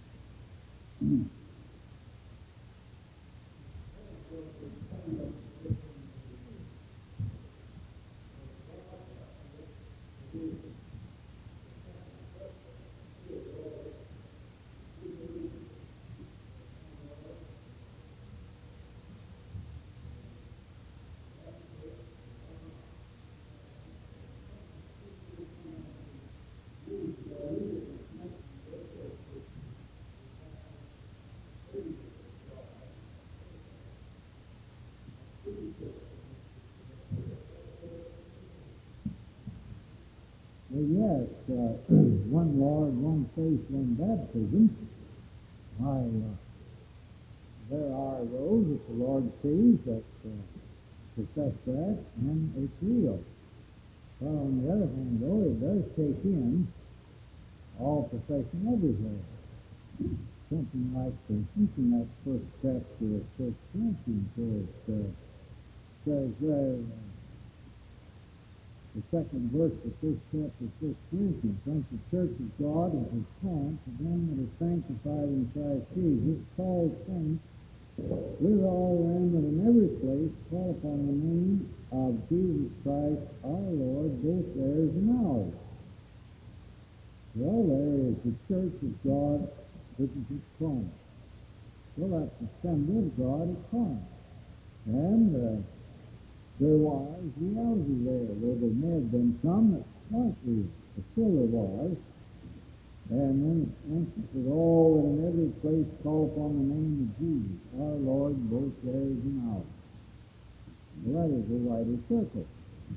Well, yes, uh, one Lord, one faith, one baptism. Why, uh, there are those that the Lord sees that uh, profess that, and it's real. But on the other hand, though, it does take in all profession everywhere. Something like, for instance, in that first chapter of First Corinthians, where it uh, says there, uh, the second verse of this chapter of First Corinthians, since the church of God is his plant, to them that are sanctified in Christ Jesus, called saints, with all them that in every place call upon the name of Jesus Christ our Lord, both theirs and ours. Well, there is the church of God, which is his plant. Well, that's the assembly of God at Corinth. And uh, there was reality there, though there may have been some that weren't real, but still there was. And then it mentions that all that in every place call upon the name of Jesus, our Lord, both theirs and ours. Well, that is a wider circle.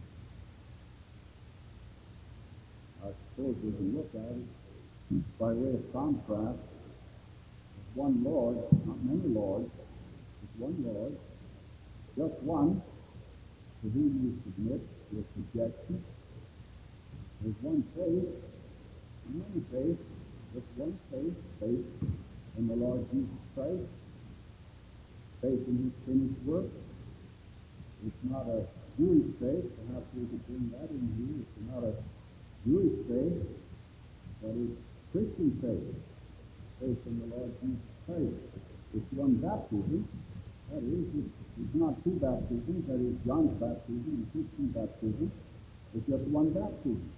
I suppose we can look at it by way of contrast. One Lord, not many lords, but one Lord, just one, to whom you submit your subjection. There's one faith, and many faiths, just one faith, faith in the Lord Jesus Christ, faith in his finished work. It's not a Jewish faith, perhaps we could bring that in here. It's not a Jewish faith, but it's Christian faith, faith in the Lord Jesus Christ. It's one baptism. That is, it's, it's not two baptisms, that is John's baptism and Christian baptism. It's just one baptism.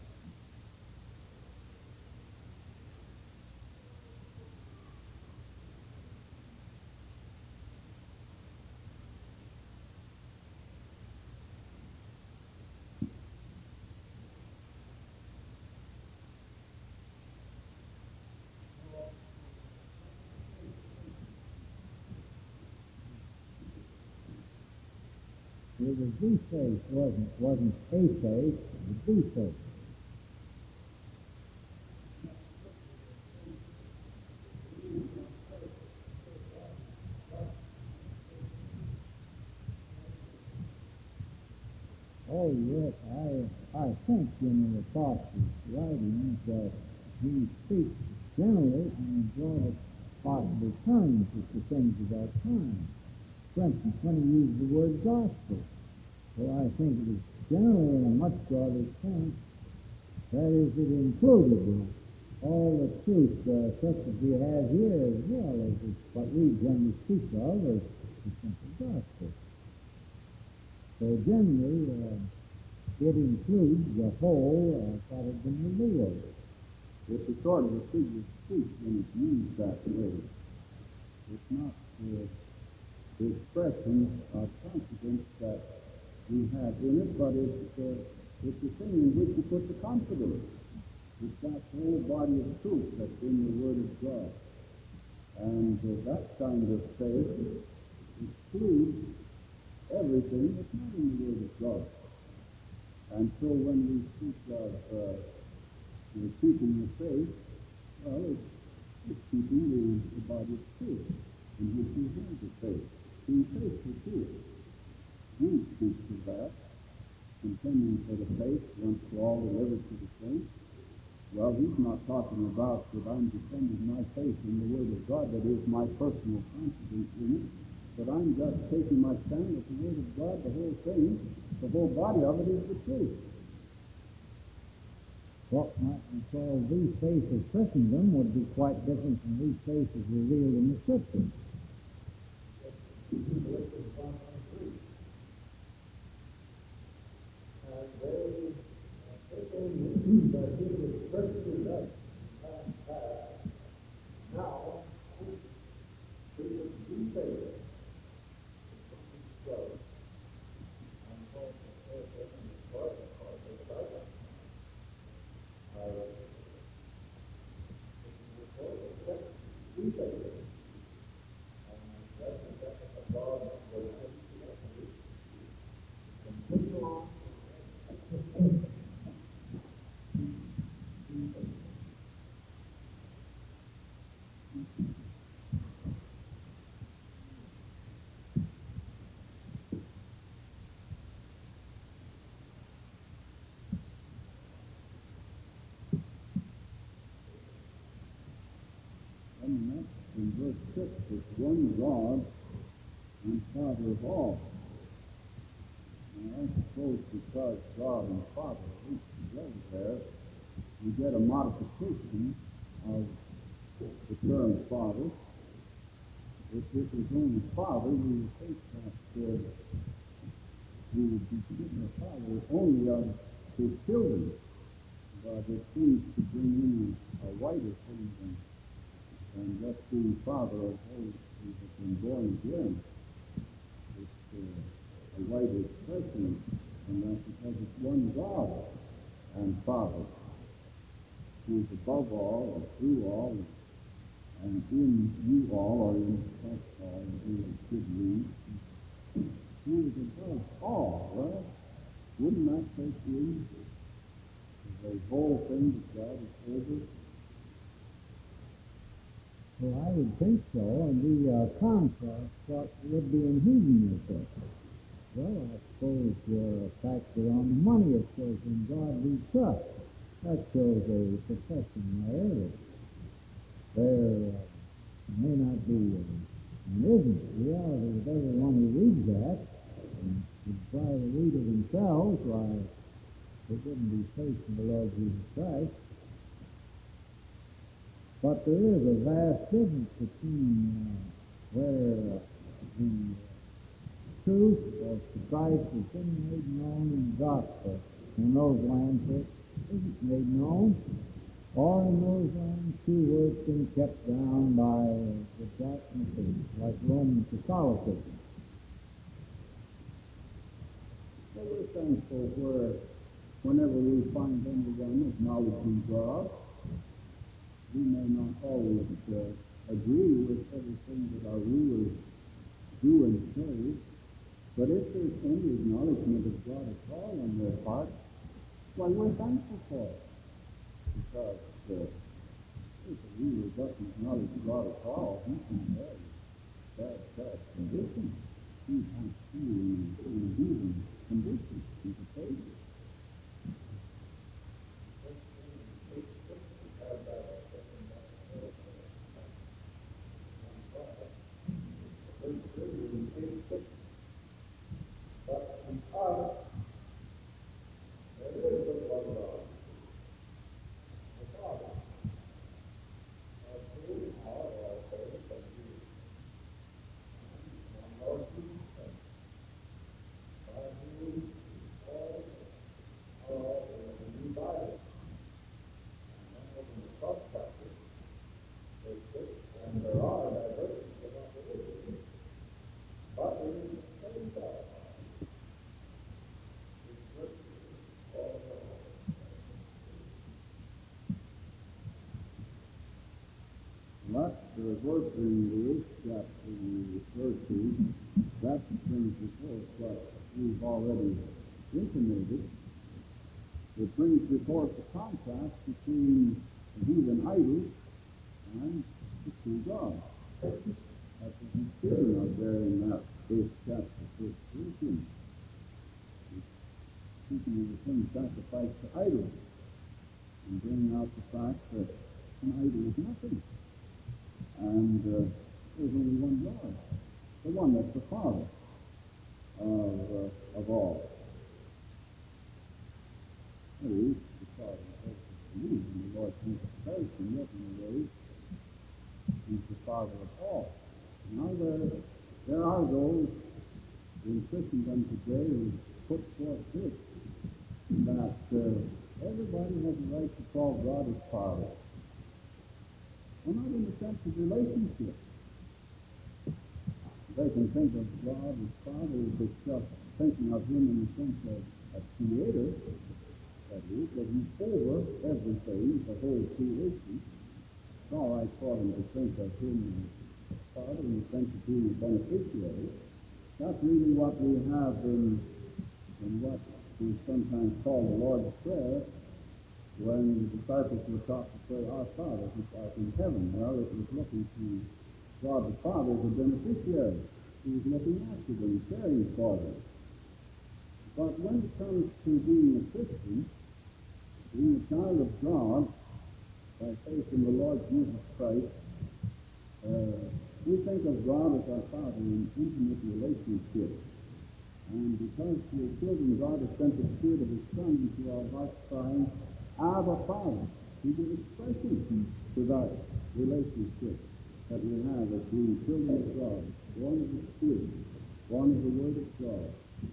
It was the faith, wasn't wasn't a faith, it was the faith. Oh yes, I I think in the apostles' writings that he speaks generally in broad possible terms of the things of our time. For instance, when he used the word gospel, well, I think it is generally in a much broader sense. That is, it included all the truth, uh, such as we have here, as well as what we generally speak of as the simple gospel. So generally, uh, it includes the whole uh, that has been revealed. It's a sort of a figure of speech when it's used that way. It's not uh, the expression of confidence that we have in it, but it's, uh, it's the thing in which you put the confidence. It's that whole body of truth that's in the Word of God. And uh, that kind of faith includes everything that's not in the Word of God. And so when we speak of uh, you know, keeping the faith, well, it's, it's keeping the, the body of truth in which we have the faith, being faithful to it. We speak of that, contending for the faith once for all delivered to the saints. Well, he's not talking about that I'm defending my faith in the Word of God, that is my personal confidence in it, but I'm just taking my stand with the Word of God, the whole thing, the whole body of it is the truth. What might we call the faith of Christendom would be quite different from the faith as revealed in the Scriptures. And they, they knew that he was perfectly right. Now, we would be faithful. So, I'm going to say that in the part of the Bible. Be faithful. And that's exactly what God will have to do. Continue on. And that's in verse six, it's one God and Father of all. And I suppose because God and Father are linked together there, we get a modification of the term Father. If it was only Father, we would think that uh, we would be speaking of Father only of his children. But it seems to bring in a wider thing than, than just being Father of those who have been born again. It's uh, a wider expression than that because it's one God and Father who is above all and through all and in you all, or in us all, as we should read, who is above all. Well, wouldn't that take in the whole thing that God is over? Well, I would think so, and the uh, contrast what would be in heathenism. Well, I suppose the uh, fact that on the money it says, in God we trust. That shows a profession there that there uh, may not be, uh, and isn't reality with everyone who reads that, and would try to read it themselves, why, it wouldn't be faith in the Lord Jesus Christ. But there is a vast difference between uh, where uh, the truth of Christ has been made known in the gospel in those lands where it isn't made known, or in those lands too where it's been kept down by the darkness of, like Roman Catholicism. So we're thankful where, whenever we find anyone acknowledging God, we may not always uh, agree with everything that our rulers do and say, But if there's any acknowledgement of God at all on their part, well, we're thankful for it. Because uh, if a ruler doesn't acknowledge God at all, he can very bad, bad condition. He can't see in a heathen condition. He's a failure. But because there is but one God, the Father, of whom all our faith and belief, and Lord Jesus Christ, by whom all are united, and of the trespasses, and there are diversities of opposition, but it is the same God. But the verse in the eighth chapter you refer to, that brings before us what we've already intimated. It brings before us the contrast between the heathen idols and the true God. That's what he's speaking of there in that eighth chapter, first Corinthians. He's speaking of the things sacrificed to idols, and bringing out the fact that an idol is nothing. And uh, there's only one God, the one that's the Father of, uh, of all. That is, the Father of believe in the Lord Jesus Christ, and yet in a way, He's the Father of all. Now there, there are those in Christendom today who put forth this, that uh, everybody has a right to call God his Father. Well, not in the sense of relationship. They can think of God as Father if it's just thinking of Him in the sense of a creator, that is, that He's over everything, the whole creation. It's all right for them to think of Him as Father in the sense of being a beneficiary. That's really what we have in, in what we sometimes call the Lord's Prayer, when the disciples were taught to pray, Our Father, who art in heaven. Well, it was looking to God the Father as a beneficiary. He was looking after them, caring for them. But when it comes to being a Christian, being a child of God, by faith in the Lord Jesus Christ, uh, we think of God as our Father in intimate relationship. And because we're children, God has sent the Spirit of His Son into our hearts, crying, Abba, Father. He gives expression to that relationship that we have as being children of God, born of the Spirit, born of the Word of God.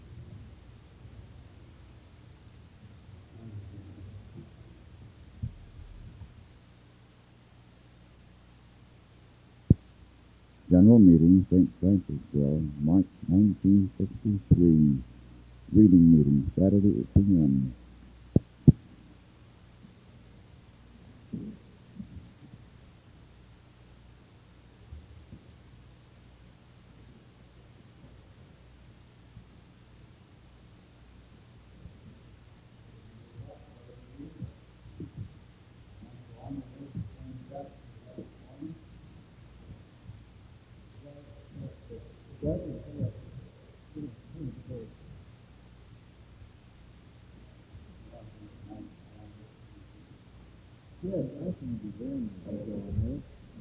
General Meeting, Saint Francisville, March nineteen sixty-three. Reading meeting, Saturday, eight p m Yes, I can be very much on this.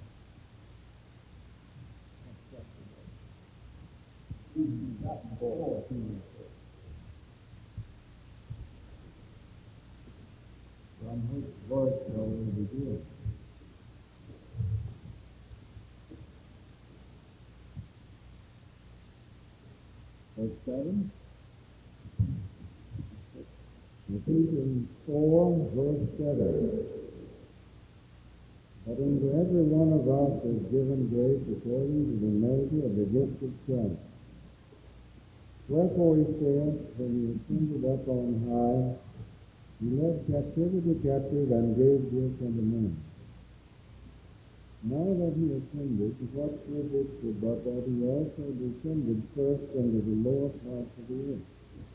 From which verse shall we begin? Verse seven? Ephesians four, verse seven. But unto every one of us is given grace according to the measure of the gift of Christ. Wherefore he saith, when he ascended up on high, he led captivity captive and gave gifts unto men. Now that he ascended, what was it but that he also descended first into the lower parts of the earth?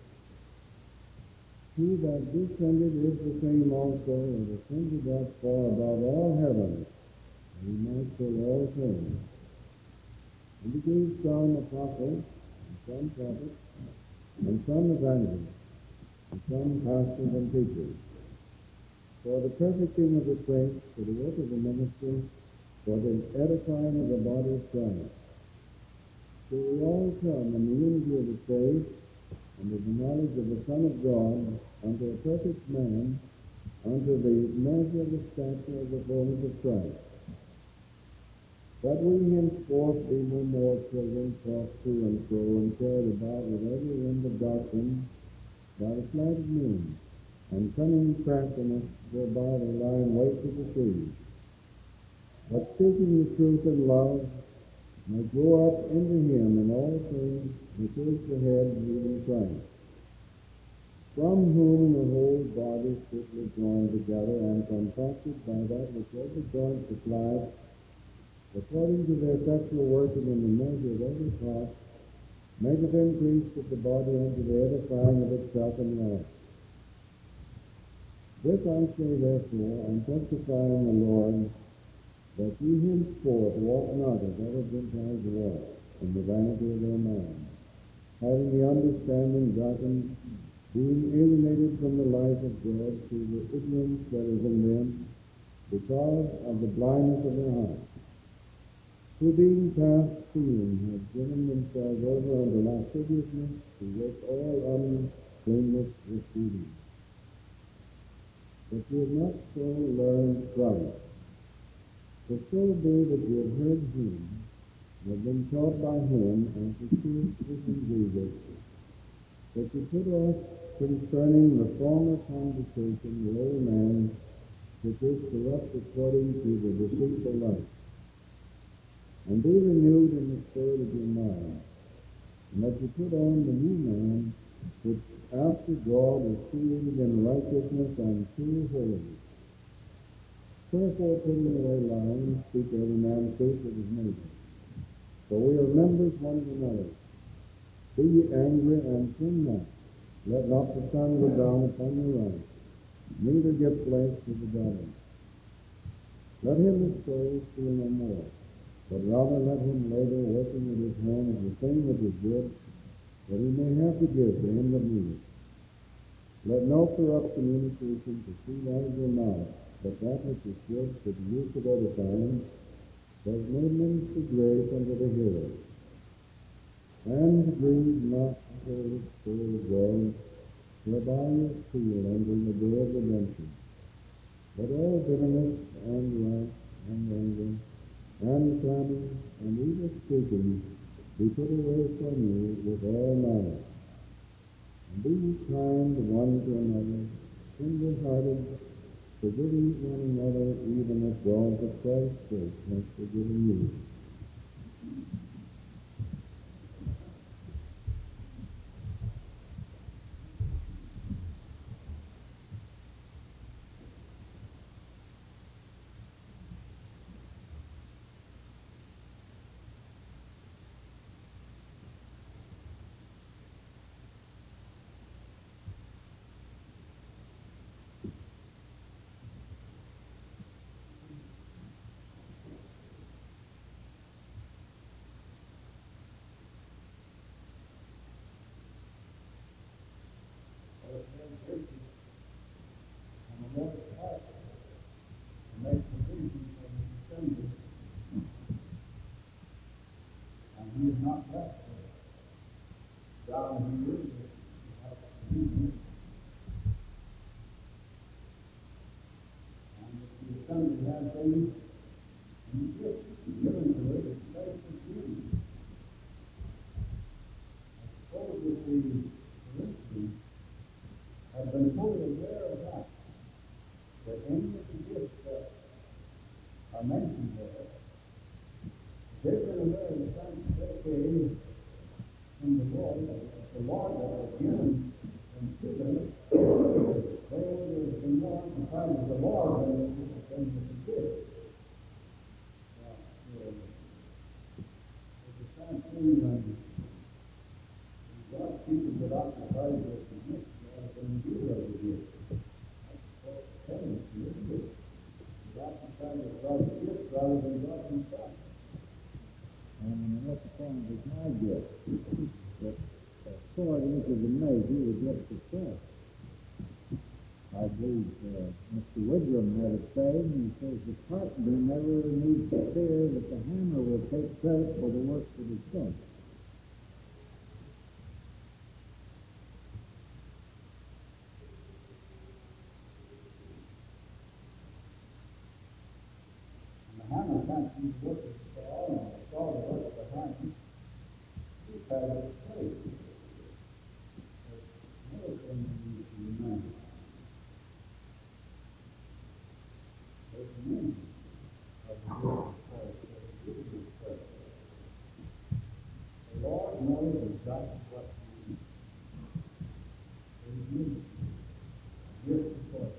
He that descended is the same also that ascended up far above all heaven, that he might fill all things. And he gave some apostles, and some prophets, and some evangelists, and some pastors and teachers, for the perfecting of the saints, for the work of the ministry, for the edifying of the body of Christ, till we all come in the unity of the faith and of the knowledge of the Son of God, unto a perfect man, unto the measure of the stature of the fullness of Christ. That we henceforth be no more children tossed to and fro and carried about with every wind of doctrine by the flight of men, and cunning craftiness whereby they lie in wait to deceive. But speaking the truth in love, may grow up into him in all things which is the head, even Christ, from whom the whole body fitly joined together and compacted by that which every joint supplies, according to the effectual working in the measure of every part, maketh increase of the body unto the edifying of itself in love. This I say therefore, and testifying the Lord, that ye henceforth walk not as other Gentiles walk, in the vanity of their mind, having the understanding darkened, being alienated from the life of God through the ignorance that is in them, because of the blindness of their hearts, who being past seeing have given themselves over unto lasciviousness, to work all uncleanness with eating. But ye have not so learned Christ. For so be that ye have heard him, and have been taught by him, as the truth is in Jesus, that ye put off concerning the former conversation the old man, which is corrupt according to the deceitful life, and be renewed in the spirit of your mind, and that ye put on the new man, which after God is created in righteousness and true holiness. Therefore, putting away lying, speak every man truth with his neighbor. For we are members one of another. Be ye angry and sin not. Let not the sun go down upon your wrath, neither give place to the devil. Let him that steals steal no more, but rather let him labor, working with his hands the thing which is good, that he may have to give to him that needeth. Let no corrupt communication proceed out of your mouth, but that which is good for the use of edifying, that may minister grace unto the hearers. And grieve not the Holy Spirit of God, whereby you seal unto the day of redemption. But all bitterness and wrath and anger and clamor and evil speaking be put away from you with all malice. And be ye kind one to another, tender-hearted, forgiving one another, even as God for Christ's sake has forgiven you. He is not left down here. And the assembly has things and gifts given to it, it's place of beauty. I suppose that the Corinthians have been fully aware of that, that any of the gifts that are mentioned there, they've been aware of the fact that they came from the Lord, the Lord that was given them to them. They would have been more occupied with the Lord than with the gift. does not get. That according to the measure of what success. I believe uh, Mister Woodrum had a saying, he says, the carpenter never needs to fear that the hammer will take credit for the work that is done. And the hammer can't keep working for all, and it's all the work behind it. It's had its place. Another thing we need to remember. The meaning of the word prayer. The Lord knows exactly what you need. He needs you. Here's the question.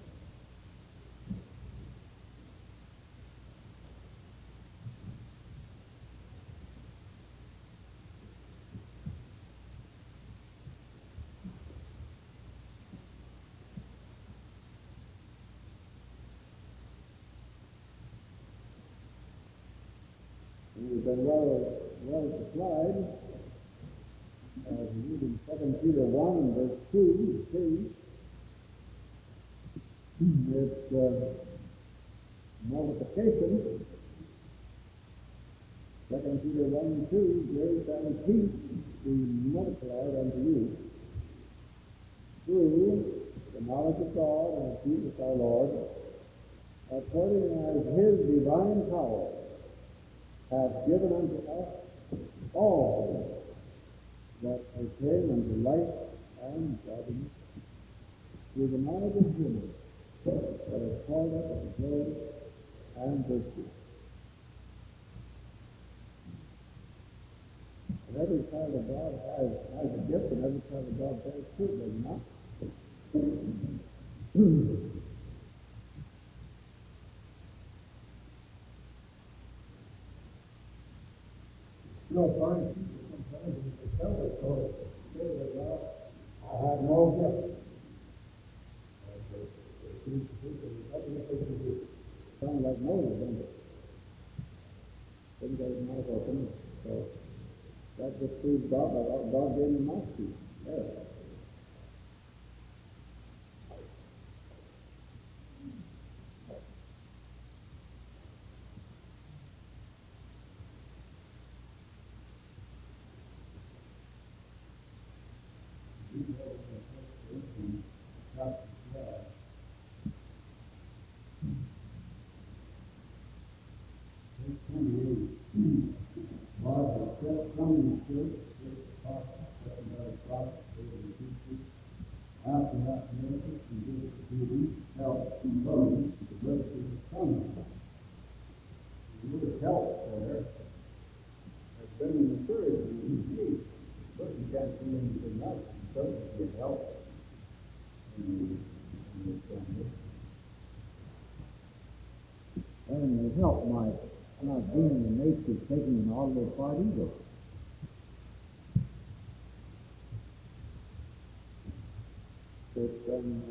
We've been well, well supplied as we read in Second Peter one and verse two, you see, it's uh, multiplication. Second Peter one and two, grace and peace be multiplied unto you through the knowledge of God and of Jesus our Lord, according as his divine power hath given unto us all that pertain unto life and godliness through the knowledge of him that has called us to glory and virtue. And every child of God has, has a gift, and every child of God bears fruit, does it not? No, fine people sometimes when they tell us so, say that, well, I have no gift. Sounds like Moses, doesn't it? Didn't get his mouth open, so that just proves God, that God gave him mouthpiece. There. After that, Moses and his duty help confirm the grace of the Son. The word help there has been in the third reading. But you can't see anything else. It doesn't get help in the family. And the help might not be in the nature of taking an audible part either. It's been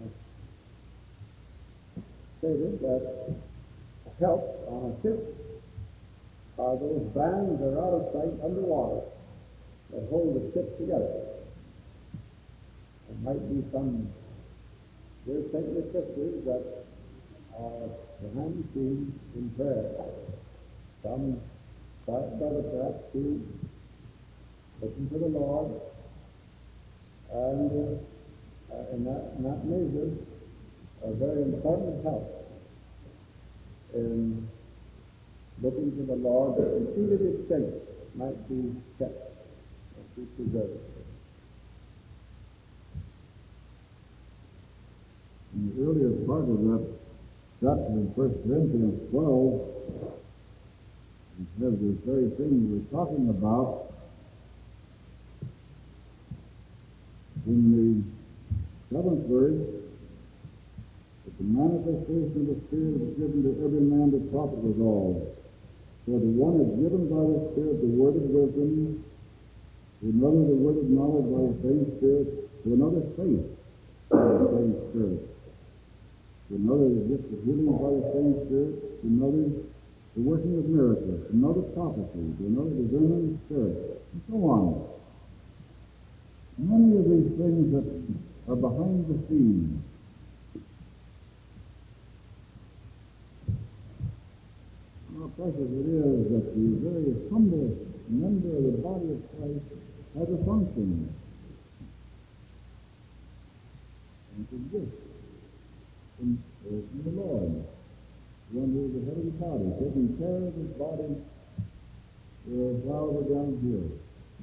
uh, stated that help on a ship are those bands that are out of sight underwater that hold the ship together. There might be some dear saintly sisters that are behind the scenes in prayer. Some quiet brother perhaps to listen to the Lord, and uh, Uh, in, that, in that measure, a very important help in looking to the Lord that the seed of his faith might be kept, might be preserved. In the earlier part of that chapter in First Corinthians twelve, it says this very thing we're talking about in the seventh verse, that the manifestation of the Spirit is given to every man to profit withal. For the one is given by the Spirit the word of wisdom, to another the word of knowledge by the same Spirit, to another faith by the same Spirit, to another the gift of healing by the same Spirit, to another the working of miracles, to another prophecy, to another discerning of spirits, and so on. Many of these things that are behind the scenes. How precious it is that the very humble member of the body of Christ has a function. And it's a gift from, uh, from the Lord. One who is the head of the body, taking care of his body uh, while we're down here.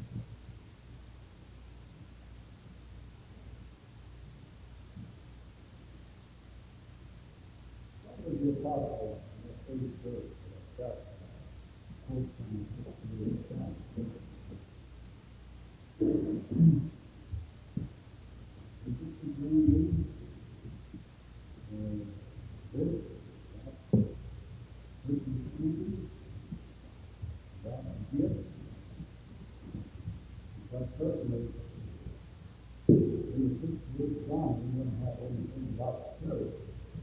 What was the apostle in the first verse? But certainly, in the sixth verse down, we wouldn't have anything about the church.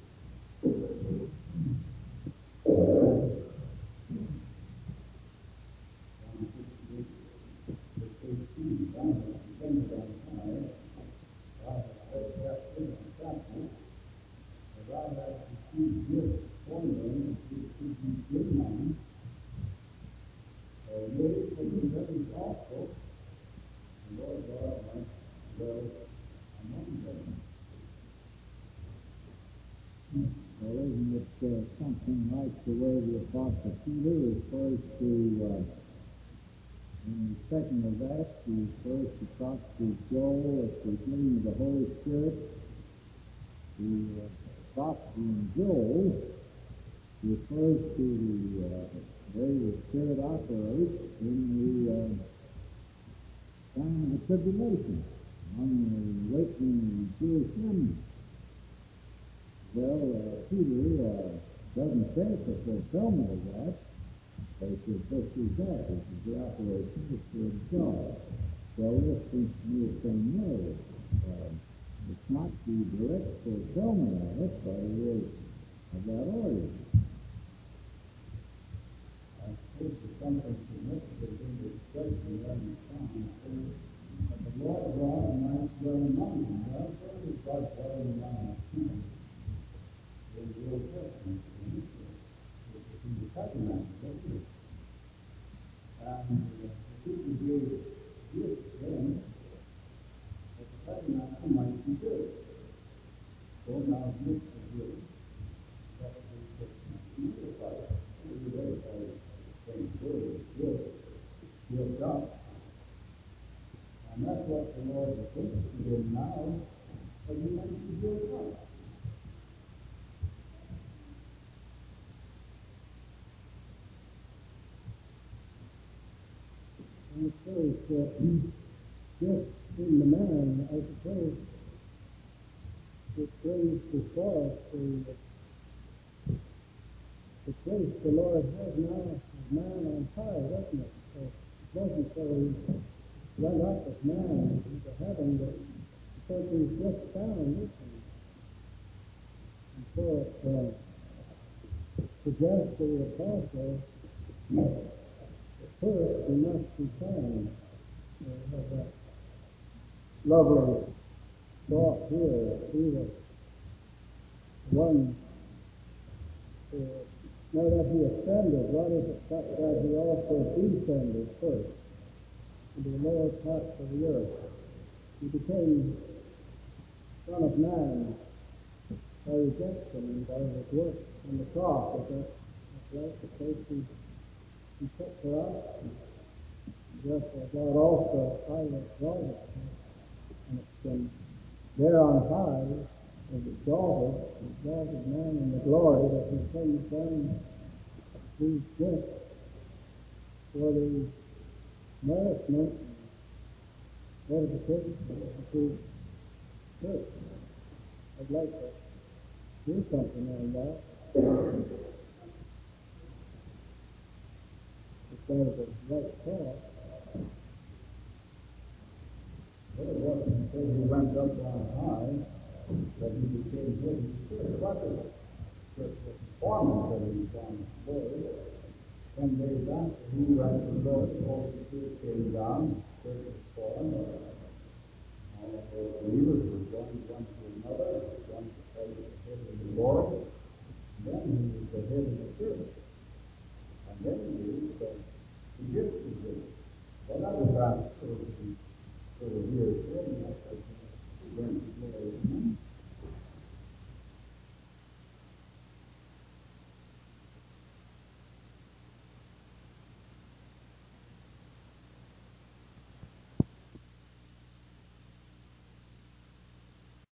Well, isn't it uh, something like the way the Apostle Peter refers to, uh, in the second of Acts, he refers to prophecy Joel as the beginning of the Holy Spirit. The uh, prophecy in Joel refers to the uh, way the Spirit operates in the uh, time of the tribulation, on the awakening of the Jewish remnant. Well, uh, Peter uh, doesn't say it's a fulfillment of that, but it's just this is that. This is the operation of the Spirit of God. Well, this seems to me to say no. Uh, it's not the direct fulfillment of it, but it is of that order. I suppose there's something significant in the expression that we find that the Lord God might dwell among them. Well, where is God dwelling among them? In the Old Testament, in the tabernacle, and the people gave gifts then that the tabernacle might be built. So now gifts are given that the unified, every day by the same word, built, built up. And that's what the Lord is interested in now, that we might be built up. I suppose that just in the man, I suppose, it brings before us the, the place the Lord has now as man on high, doesn't it? So it wasn't so he went up as man into heaven, but because he's just down with him. And so it uh, suggests to the apostle that first, we must be found. We have that lovely thought here. See that one, uh, now that he ascended, what is it that, that he also descended first into the lower parts of the earth? He became Son of Man by rejection and by his work on the cross. Is that right? The place he He took for us, just as God also highly exalted him, and it's been there on high, as exalted, exalted man in the glory that he comes down these gifts for the nourishment and edification of the church. I'd like to do something on that. Instead of a right thought. Well, it wasn't because he went up on high that he became hidden. It wasn't the performance that he was on display. ten days after he writes the Lord, the Holy Spirit came down, certain form. All of those believers were joined once